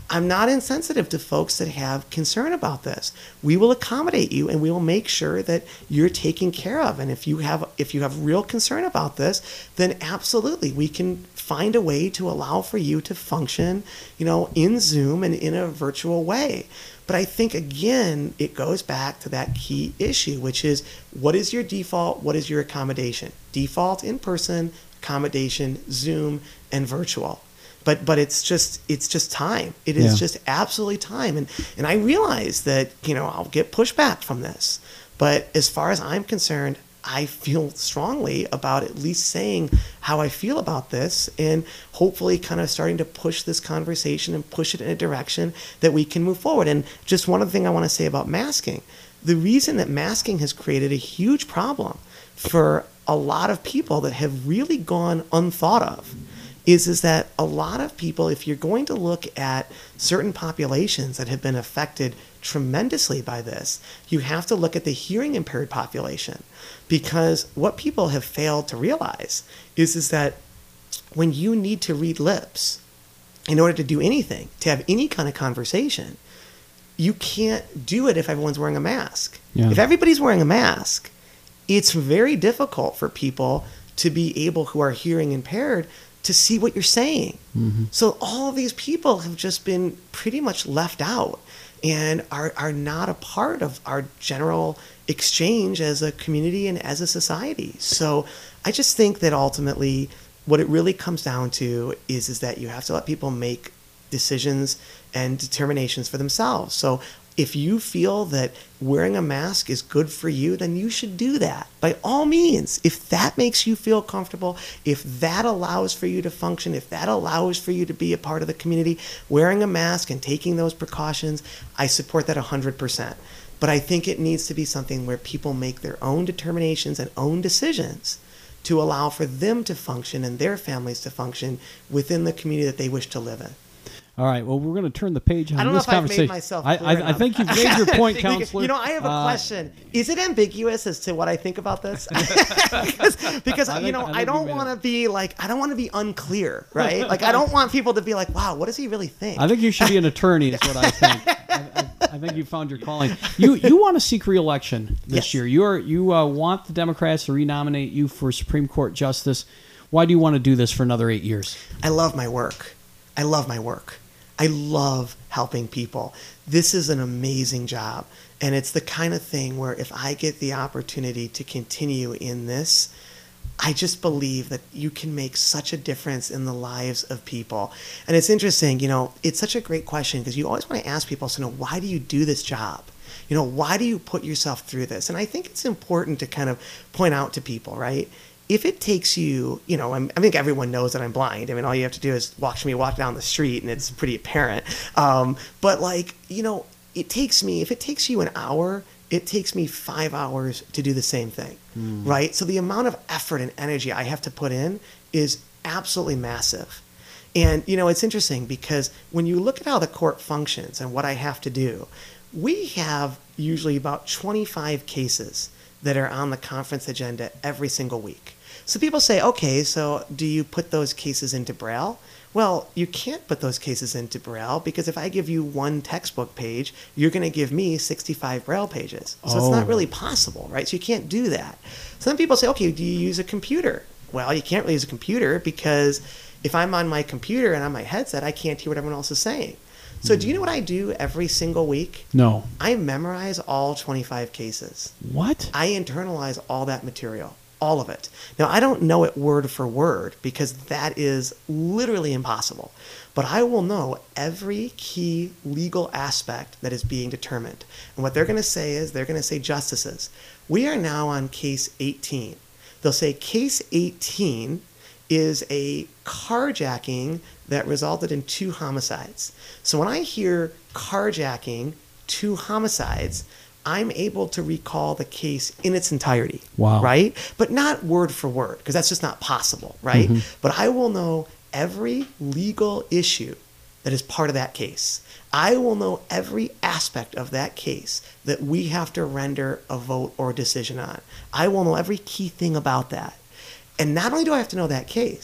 I'm not insensitive to folks that have concern about this. We will accommodate you, and we will make sure that you're taken care of. And if you have if you have real concern about this, then absolutely we can find a way to allow for you to function, you know, in Zoom and in a virtual way. But I think, again, it goes back to that key issue, which is, what is your default? What is your accommodation? Default in person, accommodation Zoom and virtual. But but it's just it's just time. It is Yeah. just absolutely time. And and I realize that, you know, I'll get pushback from this. But as far as I'm concerned, I feel strongly about at least saying how I feel about this, and hopefully kind of starting to push this conversation and push it in a direction that we can move forward. And just one other thing I want to say about masking. The reason that masking has created a huge problem for a lot of people that have really gone unthought of is, is that a lot of people, if you're going to look at certain populations that have been affected tremendously by this, you have to look at the hearing impaired population. Because what people have failed to realize is, is that when you need to read lips in order to do anything, to have any kind of conversation, you can't do it if everyone's wearing a mask. Yeah. If everybody's wearing a mask, it's very difficult for people to be able, who are hearing impaired, to see what you're saying. Mm-hmm. So all of these people have just been pretty much left out and are, are not a part of our general exchange as a community and as a society. So I just think that ultimately what it really comes down to is, is that you have to let people make decisions and determinations for themselves. So if you feel that wearing a mask is good for you, then you should do that. By all means, if that makes you feel comfortable, if that allows for you to function, if that allows for you to be a part of the community, wearing a mask and taking those precautions, I support that one hundred percent. But I think it needs to be something where people make their own determinations and own decisions to allow for them to function and their families to function within the community that they wish to live in. All right. Well, we're going to turn the page on I don't know this if I've conversation. made myself I, clear I, I enough. think you've made your point, counselor. You know, I have a Uh, question. Is it ambiguous as to what I think about this? because, because I you think- know, I think I, you don't made want to it. be like, I don't want to be unclear, right? Like, I don't want people to be like, wow, what does he really think? I think you should be an attorney, is what I think. I, I, I think you found your calling. You you want to seek re-election this Yes. year. You're you uh, want the Democrats to renominate you for Supreme Court Justice. Why do you want to do this for another eight years? I love my work. I love my work. I love helping people. This is an amazing job. And it's the kind of thing where if I get the opportunity to continue in this, I just believe that you can make such a difference in the lives of people. And it's interesting, you know, it's such a great question because you always want to ask people, so, you know, why do you do this job? You know, why do you put yourself through this? And I think it's important to kind of point out to people, right? If it takes you, you know, I'm, I think everyone knows that I'm blind. I mean, all you have to do is watch me walk down the street and it's pretty apparent. Um, but like, you know, it takes me, if it takes you an hour, it takes me five hours to do the same thing, mm. right? So the amount of effort and energy I have to put in is absolutely massive. And, you know, it's interesting because when you look at how the court functions and what I have to do, we have usually about twenty-five cases that are on the conference agenda every single week. So people say, okay, so do you put those cases into Braille? Well, you can't put those cases into Braille because if I give you one textbook page, you're going to give me sixty-five Braille pages. So Oh. it's not really possible, right? So you can't do that. Some people say, okay, do you use a computer? Well, you can't really use a computer because if I'm on my computer and on my headset, I can't hear what everyone else is saying. So do you know what I do every single week? No. I memorize all twenty-five cases. What? I internalize all that material, all of it. Now, I don't know it word for word because that is literally impossible. But I will know every key legal aspect that is being determined. And what they're going to say is, they're going to say, justices, we are now on case eighteen. They'll say case eighteen is a carjacking that resulted in two homicides. So when I hear carjacking, two homicides, I'm able to recall the case in its entirety. Wow. Right? But not word for word, because that's just not possible, right? Mm-hmm. But I will know every legal issue that is part of that case. I will know every aspect of that case that we have to render a vote or decision on. I will know every key thing about that. And not only do I have to know that case,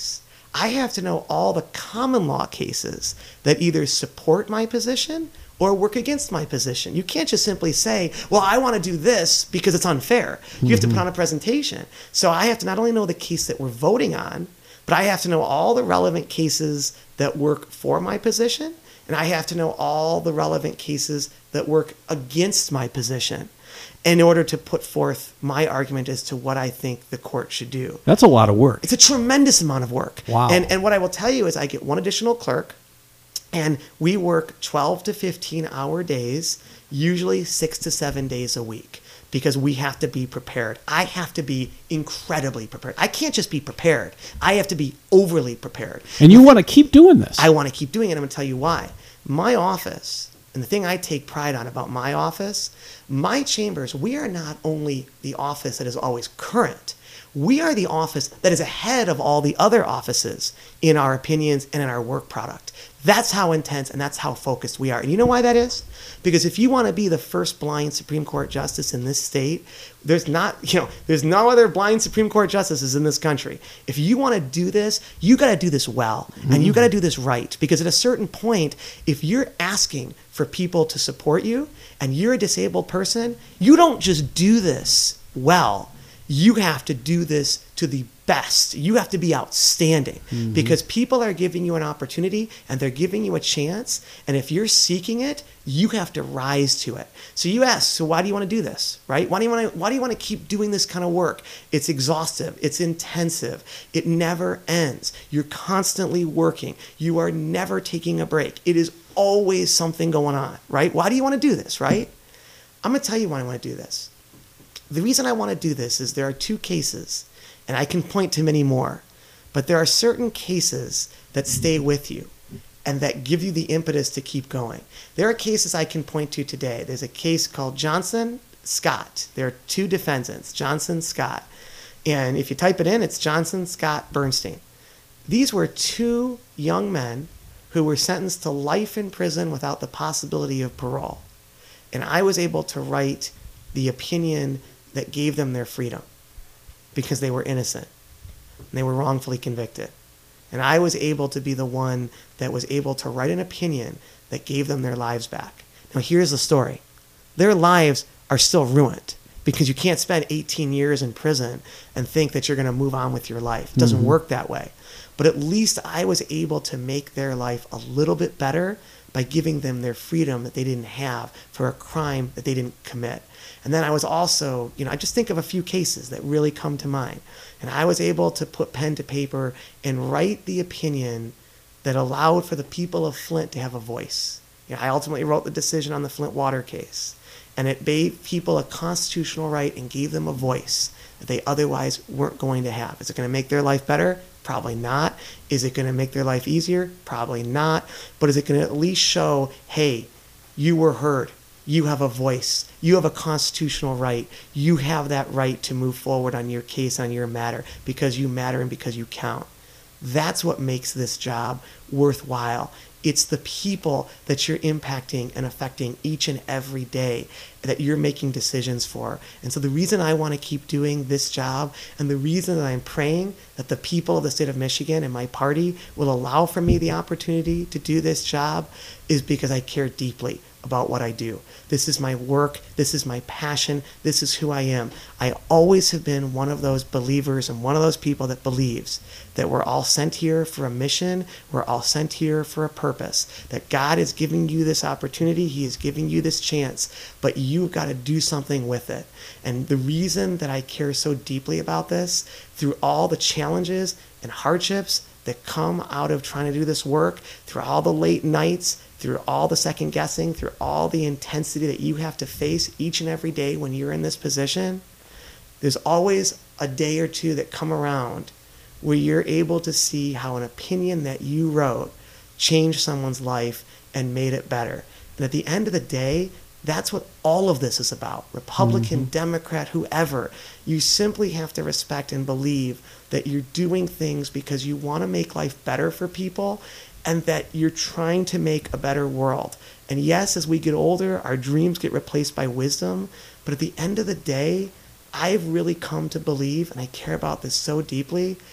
I have to know all the common law cases that either support my position or work against my position. You can't just simply say, well, I want to do this because it's unfair. You mm-hmm. have to put on a presentation. So I have to not only know the case that we're voting on, but I have to know all the relevant cases that work for my position, and I have to know all the relevant cases that work against my position in order to put forth my argument as to what I think the court should do. That's a lot of work. It's a tremendous amount of work. Wow. And, and what I will tell you is I get one additional clerk, and we work twelve to fifteen hour days, usually six to seven days a week, because we have to be prepared. I have to be incredibly prepared. I can't just be prepared. I have to be overly prepared. And you want to keep doing this. I want to keep doing it. I'm going to tell you why. My office, and the thing I take pride on about my office, my chambers, we are not only the office that is always current, we are the office that is ahead of all the other offices in our opinions and in our work product. That's how intense and that's how focused we are. And you know why that is? Because if you want to be the first blind Supreme Court justice in this state, there's not, you know, there's no other blind Supreme Court justices in this country. If you want to do this, you got to do this well, mm-hmm. and you got to do this right. Because at a certain point, if you're asking for people to support you and you're a disabled person, you don't just do this well. You have to do this to the best. You have to be outstanding, mm-hmm. because people are giving you an opportunity and they're giving you a chance. And if you're seeking it, you have to rise to it. So you ask, so why do you want to do this, right? Why do you want to, why do you want to keep doing this kind of work? It's exhaustive. It's intensive. It never ends. You're constantly working. You are never taking a break. It is always something going on, right? Why do you want to do this, right? I'm going to tell you why I want to do this. The reason I want to do this is there are two cases, and I can point to many more, but there are certain cases that stay with you and that give you the impetus to keep going. There are cases I can point to today. There's a case called Johnson Scott. There are two defendants, Johnson Scott. And if you type it in, it's Johnson Scott Bernstein. These were two young men who were sentenced to life in prison without the possibility of parole. And I was able to write the opinion that gave them their freedom because they were innocent and they were wrongfully convicted. And I was able to be the one that was able to write an opinion that gave them their lives back. Now here's the story. Their lives are still ruined because you can't spend eighteen years in prison and think that you're going to move on with your life. It doesn't mm-hmm. work that way. But at least I was able to make their life a little bit better by giving them their freedom that they didn't have for a crime that they didn't commit. And then I was also, you know, I just think of a few cases that really come to mind. And I was able to put pen to paper and write the opinion that allowed for the people of Flint to have a voice. You know, I ultimately wrote the decision on the Flint water case. And it gave people a constitutional right and gave them a voice that they otherwise weren't going to have. Is it going to make their life better? Probably not. Is it going to make their life easier? Probably not. But is it going to at least show, hey, you were heard. You have a voice. You have a constitutional right. You have that right to move forward on your case, on your matter, because you matter and because you count. That's what makes this job worthwhile. It's the people that you're impacting and affecting each and every day that you're making decisions for. And so the reason I want to keep doing this job and the reason that I'm praying that the people of the state of Michigan and my party will allow for me the opportunity to do this job is because I care deeply about what I do. This is my work. This is my passion. This is who I am. I always have been one of those believers and one of those people that believes that we're all sent here for a mission. We're all sent here for a purpose. That God is giving you this opportunity. He is giving you this chance, but you've got to do something with it. And the reason that I care so deeply about this, through all the challenges and hardships that come out of trying to do this work, through all the late nights, through all the second guessing, through all the intensity that you have to face each and every day when you're in this position, there's always a day or two that come around where you're able to see how an opinion that you wrote changed someone's life and made it better. And at the end of the day, that's what all of this is about. Republican, mm-hmm. Democrat, whoever. You simply have to respect and believe that you're doing things because you want to make life better for people and that you're trying to make a better world. And yes, as we get older, our dreams get replaced by wisdom. But at the end of the day, I've really come to believe, and I care about this so deeply,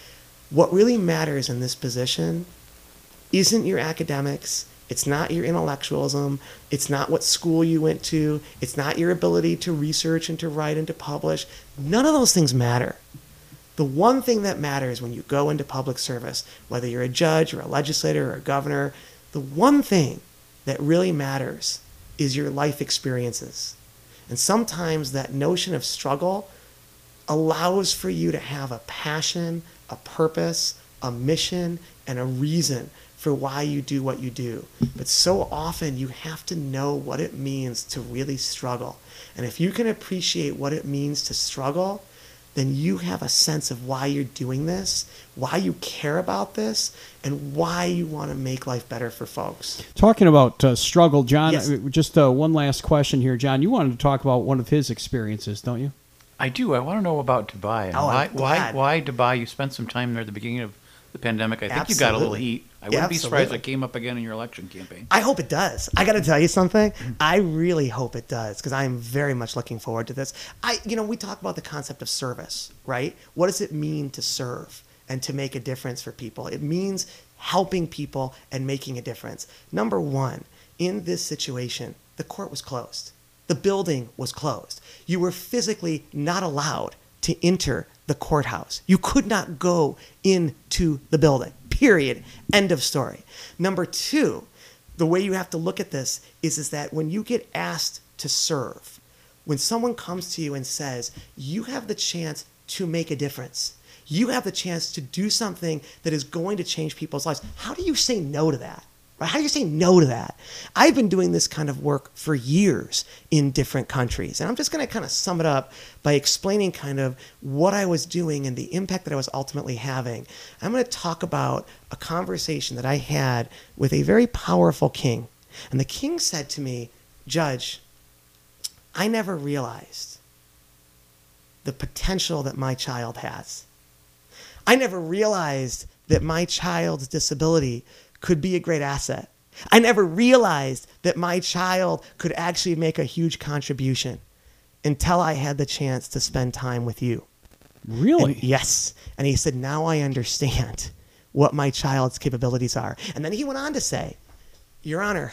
What really matters in this position isn't your academics. It's not your intellectualism. It's not what school you went to. It's not your ability to research and to write and to publish. None of those things matter. The one thing that matters when you go into public service, whether you're a judge or a legislator or a governor, the one thing that really matters is your life experiences. And sometimes that notion of struggle allows for you to have a passion, a purpose, a mission, and a reason for why you do what you do. But so often you have to know what it means to really struggle. And if you can appreciate what it means to struggle, then you have a sense of why you're doing this, why you care about this, and why you want to make life better for folks. Talking about uh, struggle, John, Yes. just uh, one last question here. John, you wanted to talk about one of his experiences, don't you? I do. I want to know about Dubai. And Oh, why, I'm why, glad. why Dubai? You spent some time there at the beginning of the pandemic. I think you got a little Absolutely. heat. I wouldn't be surprised if Absolutely. it came up again in your election campaign. I hope it does. I got to tell you something. I really hope it does because I am very much looking forward to this. I, you know, we talk about the concept of service, right? What does it mean to serve and to make a difference for people? It means helping people and making a difference. Number one, in this situation, the court was closed. The building was closed. You were physically not allowed to enter the courthouse. You could not go into the building, period. End of story. Number two, the way you have to look at this is, is that when you get asked to serve, when someone comes to you and says, you have the chance to make a difference, you have the chance to do something that is going to change people's lives, how do you say no to that? Right? How do you say no to that? I've been doing this kind of work for years in different countries. And I'm just going to kind of sum it up by explaining kind of what I was doing and the impact that I was ultimately having. I'm going to talk about a conversation that I had with a very powerful king. And the king said to me, Judge, I never realized the potential that my child has. I never realized that my child's disability could be a great asset. I never realized that my child could actually make a huge contribution until I had the chance to spend time with you. Really? And yes. And he said, now I understand what my child's capabilities are. And then he went on to say, Your Honor,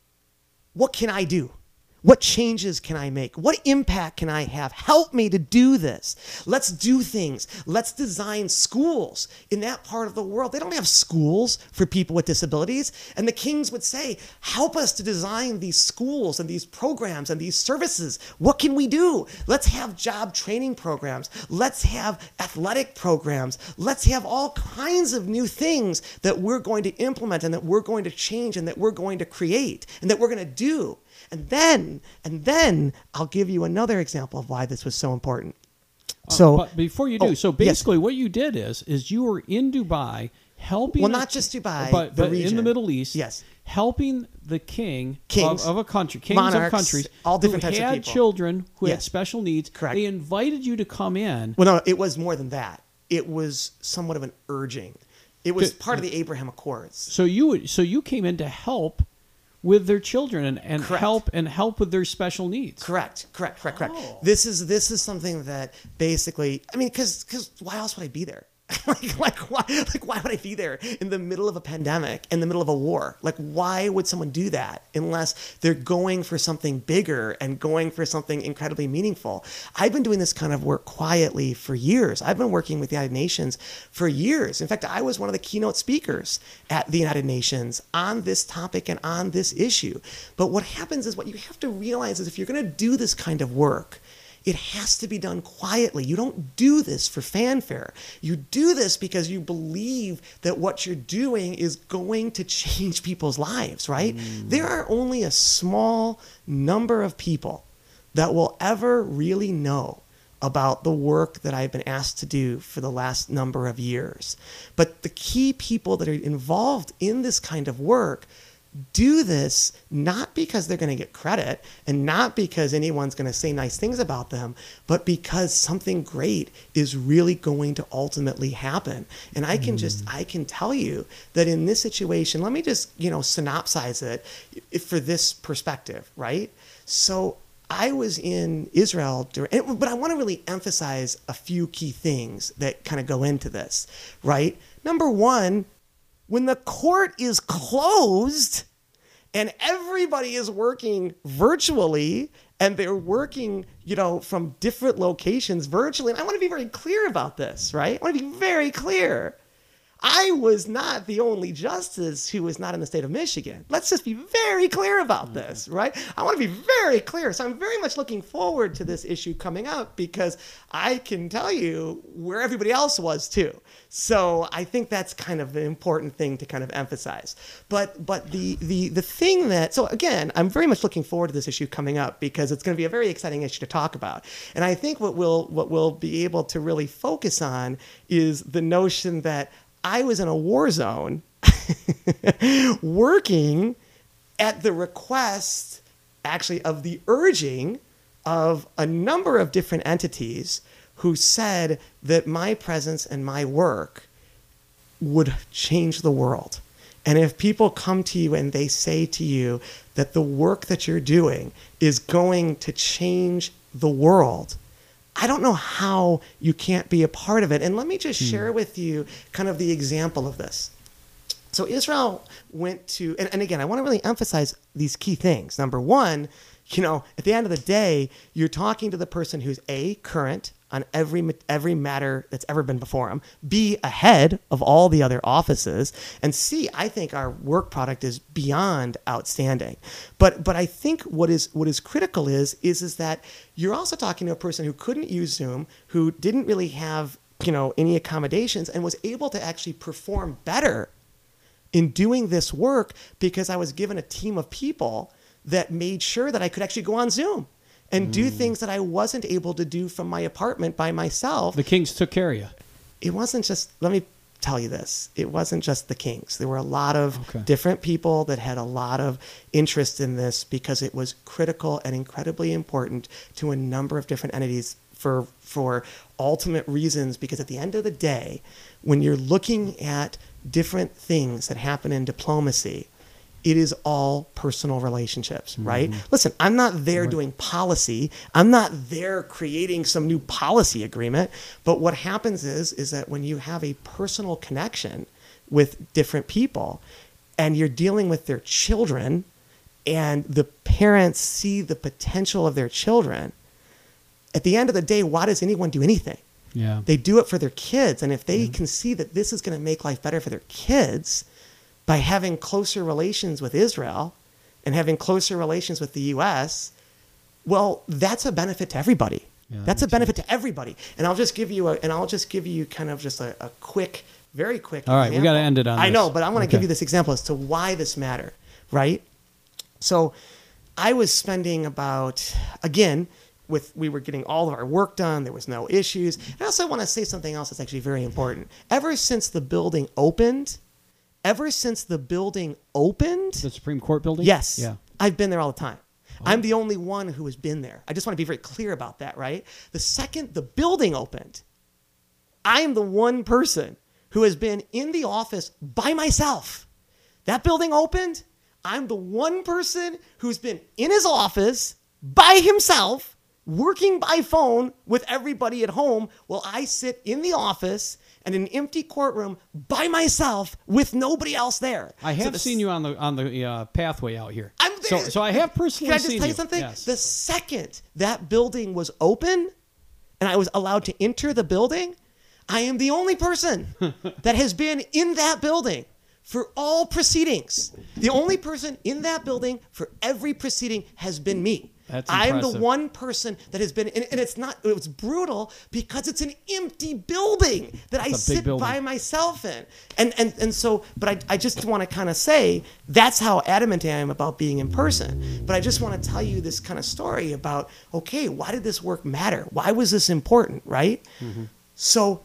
what can I do? What changes can I make? What impact can I have? Help me to do this. Let's do things. Let's design schools in that part of the world. They don't have schools for people with disabilities. And the kings would say, help us to design these schools and these programs and these services. What can we do? Let's have job training programs. Let's have athletic programs. Let's have all kinds of new things that we're going to implement and that we're going to change and that we're going to create and that we're going to do. And then, and then I'll give you another example of why this was so important. So, Uh, but before you do, oh, so yes. basically what you did is, is you were in Dubai helping... Well, a- not just Dubai, but, the but in region. the Middle East, Yes. helping the king Kings, of, of a country, kings monarchs, of countries, all different who types of had people. children who had Yes. special needs. Correct. They invited you to come in. Well, no, it was more than that. It was somewhat of an urging. It was To- part of the Abraham Accords. So you would, so you came in to help with their children and, and Correct. help and help with their special needs. Correct, correct, correct, correct. Oh. This is this is something that basically, I mean, because because why else would I be there? like like why like why would I be there in the middle of a pandemic, in the middle of a war? Like why would someone do that unless they're going for something bigger and going for something incredibly meaningful? I've been doing this kind of work quietly for years. I've been working with the United Nations for years. In fact, I was one of the keynote speakers at the United Nations on this topic and on this issue. But what happens is what you have to realize is if you're going to do this kind of work, it has to be done quietly. You don't do this for fanfare. You do this because you believe that what you're doing is going to change people's lives, right? Mm. There are only a small number of people that will ever really know about the work that I've been asked to do for the last number of years. But the key people that are involved in this kind of work do this not because they're going to get credit and not because anyone's going to say nice things about them, but because something great is really going to ultimately happen. And I can mm. just, I can tell you that in this situation, let me just, you know, synopsize it for this perspective, right? So I was in Israel, during, but I want to really emphasize a few key things that kind of go into this, right? Number one, when the court is closed and everybody is working virtually and they're working, you know, from different locations virtually, and I want to be very clear about this, right? I want to be very clear. I was not the only justice who was not in the state of Michigan. Let's just be very clear about this, right? I want to be very clear. So I'm very much looking forward to this issue coming up because I can tell you where everybody else was too. So I think that's kind of an important thing to kind of emphasize. But but the the the thing that, so again, I'm very much looking forward to this issue coming up because it's going to be a very exciting issue to talk about. And I think what we'll what we'll be able to really focus on is the notion that I was in a war zone working at the request, actually, of the urging of a number of different entities who said that my presence and my work would change the world. And if people come to you and they say to you that the work that you're doing is going to change the world, I don't know how you can't be a part of it. And let me just share with you kind of the example of this. So Israel went to, and, and again, I want to really emphasize these key things. Number one, you know, at the end of the day, you're talking to the person who's A, current on every every matter that's ever been before him, B, ahead of all the other offices, and C, I think our work product is beyond outstanding. But but I think what is what is critical is is is that you're also talking to a person who couldn't use Zoom, who didn't really have, you know, any accommodations, and was able to actually perform better in doing this work because I was given a team of people that made sure that I could actually go on Zoom and do things that I wasn't able to do from my apartment by myself. The Kings took care of you. It wasn't just, let me tell you this, it wasn't just the Kings. There were a lot of Okay. different people that had a lot of interest in this because it was critical and incredibly important to a number of different entities for, for ultimate reasons. Because at the end of the day, when you're looking at different things that happen in diplomacy, it is all personal relationships, right? Mm-hmm. Listen, I'm not there right. doing policy. I'm not there creating some new policy agreement. But what happens is, is that when you have a personal connection with different people and you're dealing with their children and the parents see the potential of their children, at the end of the day, why does anyone do anything? Yeah. They do it for their kids. And if they mm-hmm. can see that this is going to make life better for their kids, by having closer relations with Israel and having closer relations with the U S, well, that's a benefit to everybody. Yeah, that that's a benefit sense. to everybody. And I'll just give you a, and I'll just give you kind of just a, a quick, very quick. All right, example. we got to end it on I this. know, but I want to Okay. give you this example as to why this matter, right? So, I was spending about again. With we were getting all of our work done. There was no issues. And I also want to say something else that's actually very important. Ever since the building opened. Ever since the building opened, The Supreme Court building? yes, Yeah. I've been there all the time. Oh. I'm the only one who has been there. I just want to be very clear about that, right? The second the building opened, I am the one person who has been in the office by myself. That building opened, I'm the one person who's been in his office by himself, working by phone with everybody at home while I sit in the office and in an empty courtroom by myself with nobody else there. I have So the, seen you on the on the uh, pathway out here. I'm so there. so I have personally Can I just seen tell you something? Yes. The second that building was open and I was allowed to enter the building, I am the only person that has been in that building for all proceedings. The only person in that building for every proceeding has been me. That's I am the impressive. one person that has been, and, and it's not, it was brutal because it's an empty building that I It's a big sit building. by myself in. And and and so, but I, I just want to kind of say that's how adamant I am about being in person. But I just want to tell you this kind of story about, okay, why did this work matter? Why was this important, right? Mm-hmm. So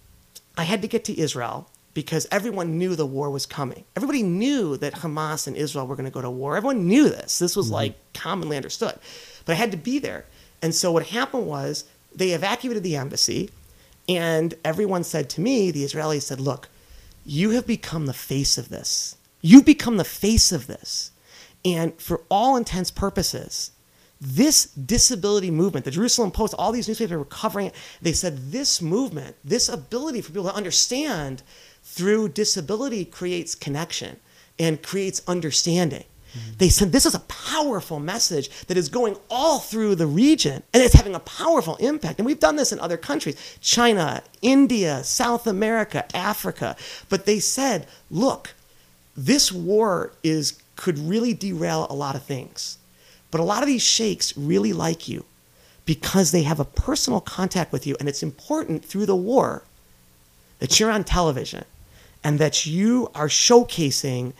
I had to get to Israel because everyone knew the war was coming. Everybody knew that Hamas and Israel were going to go to war. Everyone knew this. This was like commonly understood. But I had to be there. And so what happened was they evacuated the embassy, and everyone said to me, the Israelis said, look, you have become the face of this. You've become the face of this. And for all intents purposes, this disability movement, the Jerusalem Post, all these newspapers were covering it. They said this movement, this ability for people to understand through disability creates connection and creates understanding. Mm-hmm. They said this is a powerful message that is going all through the region, and it's having a powerful impact. And we've done this in other countries, China, India, South America, Africa. But they said, look, this war is could really derail a lot of things. But a lot of these sheikhs really like you because they have a personal contact with you, and it's important through the war that you're on television and that you are showcasing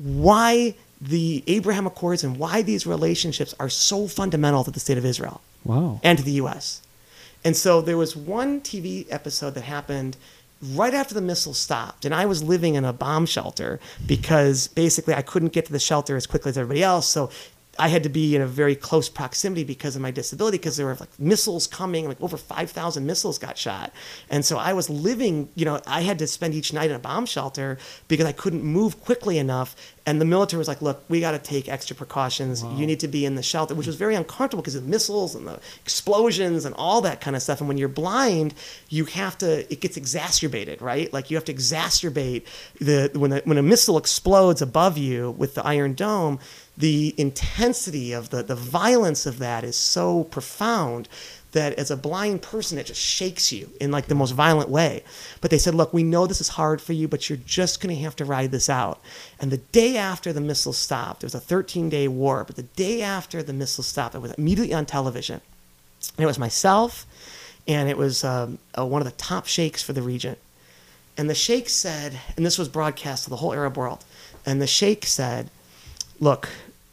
why the Abraham Accords and why these relationships are so fundamental to the state of Israel. Wow. And to the U S. And so there was one T V episode that happened right after the missiles stopped, and I was living in a bomb shelter because basically I couldn't get to the shelter as quickly as everybody else. So I had to be in a very close proximity because of my disability, because there were like missiles coming, like over five thousand missiles got shot. And so I was living, you know, I had to spend each night in a bomb shelter because I couldn't move quickly enough. And the military was like, look, we got to take extra precautions. Wow. You need to be in the shelter, which was very uncomfortable because of the missiles and the explosions and all that kind of stuff. And when you're blind, you have to, it gets exacerbated, right? Like you have to exacerbate the, when, the, when a missile explodes above you with the Iron Dome, the intensity of the, the violence of that is so profound that as a blind person, it just shakes you in like the most violent way. But they said, look, we know this is hard for you, but you're just going to have to ride this out. And the day after the missiles stopped, it was a thirteen-day war, but the day after the missiles stopped, I was immediately on television. And it was myself, and it was um, uh, one of the top sheikhs for the region. And the sheikh said, and this was broadcast to the whole Arab world, and the sheikh said, look,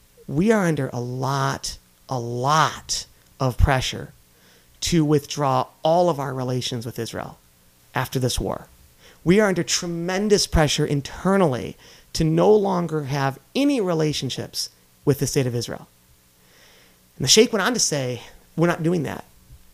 we are under a lot, a lot of pressure to withdraw all of our relations with Israel after this war. We are under tremendous pressure internally to no longer have any relationships with the state of Israel. And the sheikh went on to say, we're not doing that.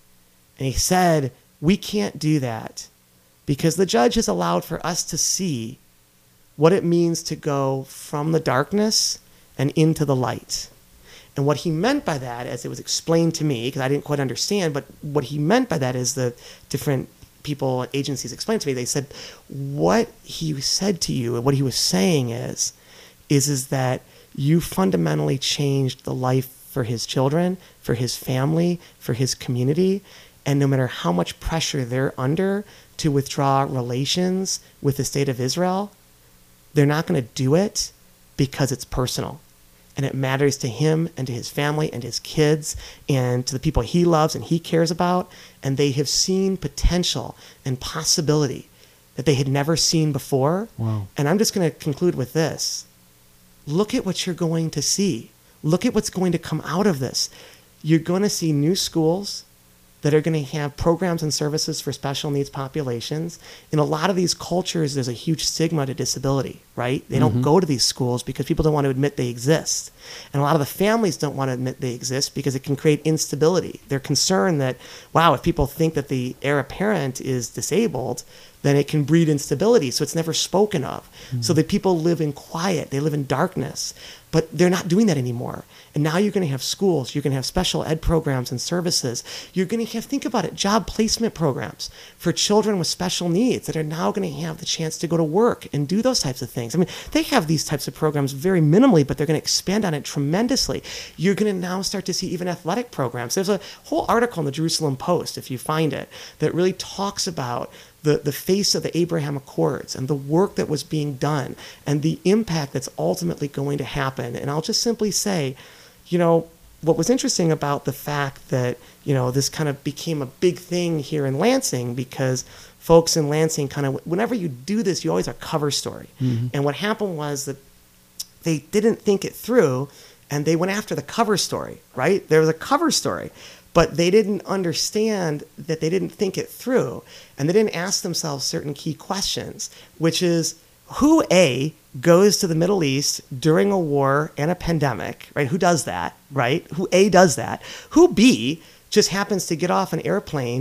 And he said, we can't do that because the judge has allowed for us to see what it means to go from the darkness and into the light. And what he meant by that, as it was explained to me, because I didn't quite understand, but what he meant by that is the different people, agencies explained to me, they said, what he said to you and what he was saying is, is, is that you fundamentally changed the life for his children, for his family, for his community, and no matter how much pressure they're under to withdraw relations with the state of Israel, they're not going to do it because it's personal. And it matters to him and to his family and his kids and to the people he loves and he cares about. And they have seen potential and possibility that they had never seen before. Wow. And I'm just going to conclude with this. Look at what you're going to see. Look at what's going to come out of this. You're going to see new schools that are going to have programs and services for special needs populations. In a lot of these cultures, there's a huge stigma to disability, right? They don't mm-hmm. go to these schools because people don't want to admit they exist. And a lot of the families don't want to admit they exist because it can create instability. They're concerned that, wow, if people think that the heir apparent is disabled, then it can breed instability. So it's never spoken of. Mm-hmm. So that people live in quiet, they live in darkness. But they're not doing that anymore. And now you're going to have schools, you're going to have special ed programs and services. You're going to have, think about it, job placement programs for children with special needs that are now going to have the chance to go to work and do those types of things. I mean, they have these types of programs very minimally, but they're going to expand on it tremendously. You're going to now start to see even athletic programs. There's a whole article in the Jerusalem Post, if you find it, that really talks about the, the face of the Abraham Accords and the work that was being done and the impact that's ultimately going to happen. And I'll just simply say, you know, what was interesting about the fact that, you know, this kind of became a big thing here in Lansing because folks in Lansing kind of, whenever you do this, you always have a cover story. Mm-hmm. And what happened was that they didn't think it through and they went after the cover story, right? There was a cover story. But they didn't understand that they didn't think it through. And they didn't ask themselves certain key questions, which is who, A, goes to the Middle East during a war and a pandemic, right? Who does that, right? Who, A, does that? Who, B, just happens to get off an airplane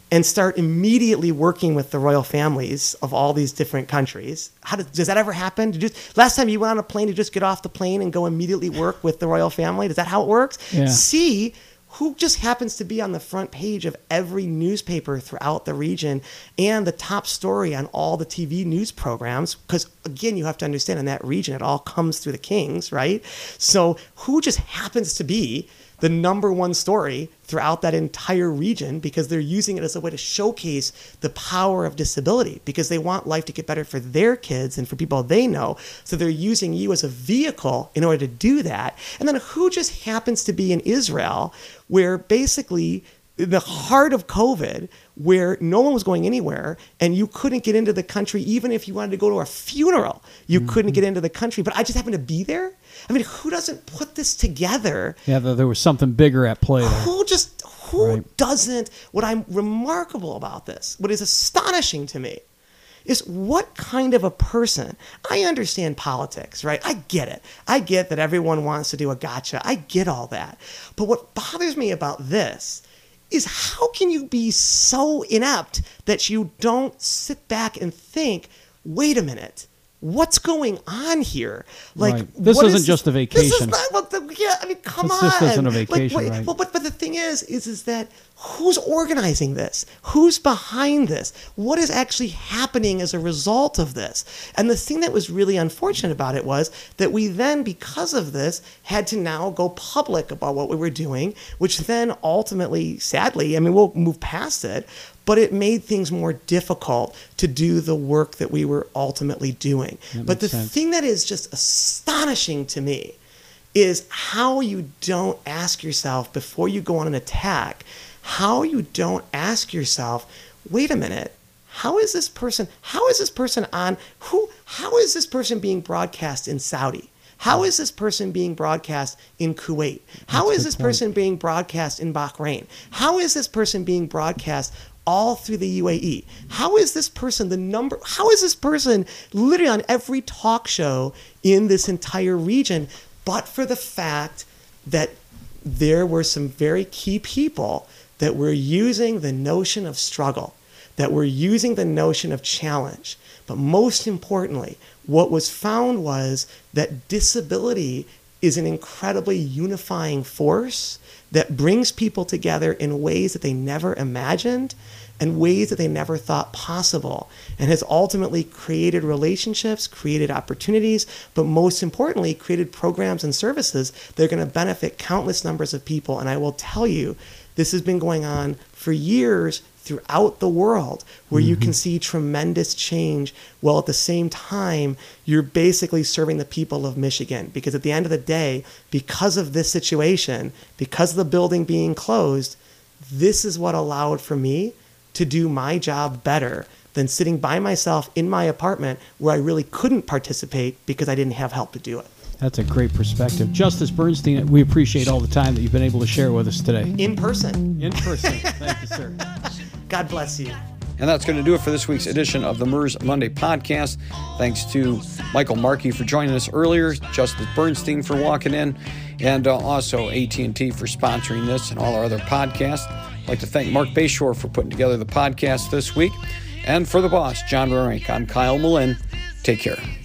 and start immediately working with the royal families of all these different countries. How does, does that ever happen? Did you, last time you went on a plane to just get off the plane and go immediately work with the royal family? Is that how it works? Yeah. C, who just happens to be on the front page of every newspaper throughout the region and the top story on all the T V news programs. Because again, you have to understand in that region, it all comes through the kings, right? So who just happens to be the number one story throughout that entire region because they're using it as a way to showcase the power of disability because they want life to get better for their kids and for people they know. So they're using you as a vehicle in order to do that. And then who just happens to be in Israel where basically the heart of COVID, where no one was going anywhere and you couldn't get into the country, even if you wanted to go to a funeral, you mm-hmm. couldn't get into the country. But I just happened to be there. I mean, who doesn't put this together? Yeah, there was something bigger at play there. Who just, who Right. doesn't? What I'm remarkable about this, what is astonishing to me, is what kind of a person. I understand politics, right? I get it. I get that everyone wants to do a gotcha. I get all that. But what bothers me about this is how can you be so inept that you don't sit back and think, wait a minute, what's going on here? Like, Right. This what isn't is- just a This vacation. is not what the, yeah, I mean, come This on. just isn't a Like, vacation, wait, right. Well, but, but the thing is, is, is that who's organizing this? Who's behind this? What is actually happening as a result of this? And the thing that was really unfortunate about it was that we then, because of this, had to now go public about what we were doing, which then ultimately, sadly, I mean, we'll move past it, but it made things more difficult to do the work that we were ultimately doing. That But the makes sense. thing that is just astonishing to me is how you don't ask yourself before you go on an attack, how you don't ask yourself, wait a minute, how is this person, how is this person on, who, how is this person being broadcast in Saudi? How is this person being broadcast in Kuwait? How That's a is good this point. person being broadcast in Bahrain? How is this person being broadcast all through the U A E? How is this person the number, how is this person literally on every talk show in this entire region, but for the fact that there were some very key people that were using the notion of struggle, that were using the notion of challenge. But most importantly, what was found was that disability is an incredibly unifying force that brings people together in ways that they never imagined and ways that they never thought possible, and has ultimately created relationships, created opportunities, but most importantly, created programs and services that are going to benefit countless numbers of people. And I will tell you, this has been going on for years throughout the world, where you can see tremendous change, while at the same time, you're basically serving the people of Michigan. Because at the end of the day, because of this situation, because of the building being closed, this is what allowed for me to do my job better than sitting by myself in my apartment where I really couldn't participate because I didn't have help to do it. That's a great perspective. Justice Bernstein, we appreciate all the time that you've been able to share with us today. In person. In person. Thank you, sir. God bless you. And that's going to do it for this week's edition of the M E R S Monday podcast. Thanks to Michael Markey for joining us earlier, Justice Bernstein for walking in, and uh, also A T and T for sponsoring this and all our other podcasts. I'd like to thank Mark Bayshore for putting together the podcast this week. And for the boss, John Rurink, I'm Kyle Malin. Take care.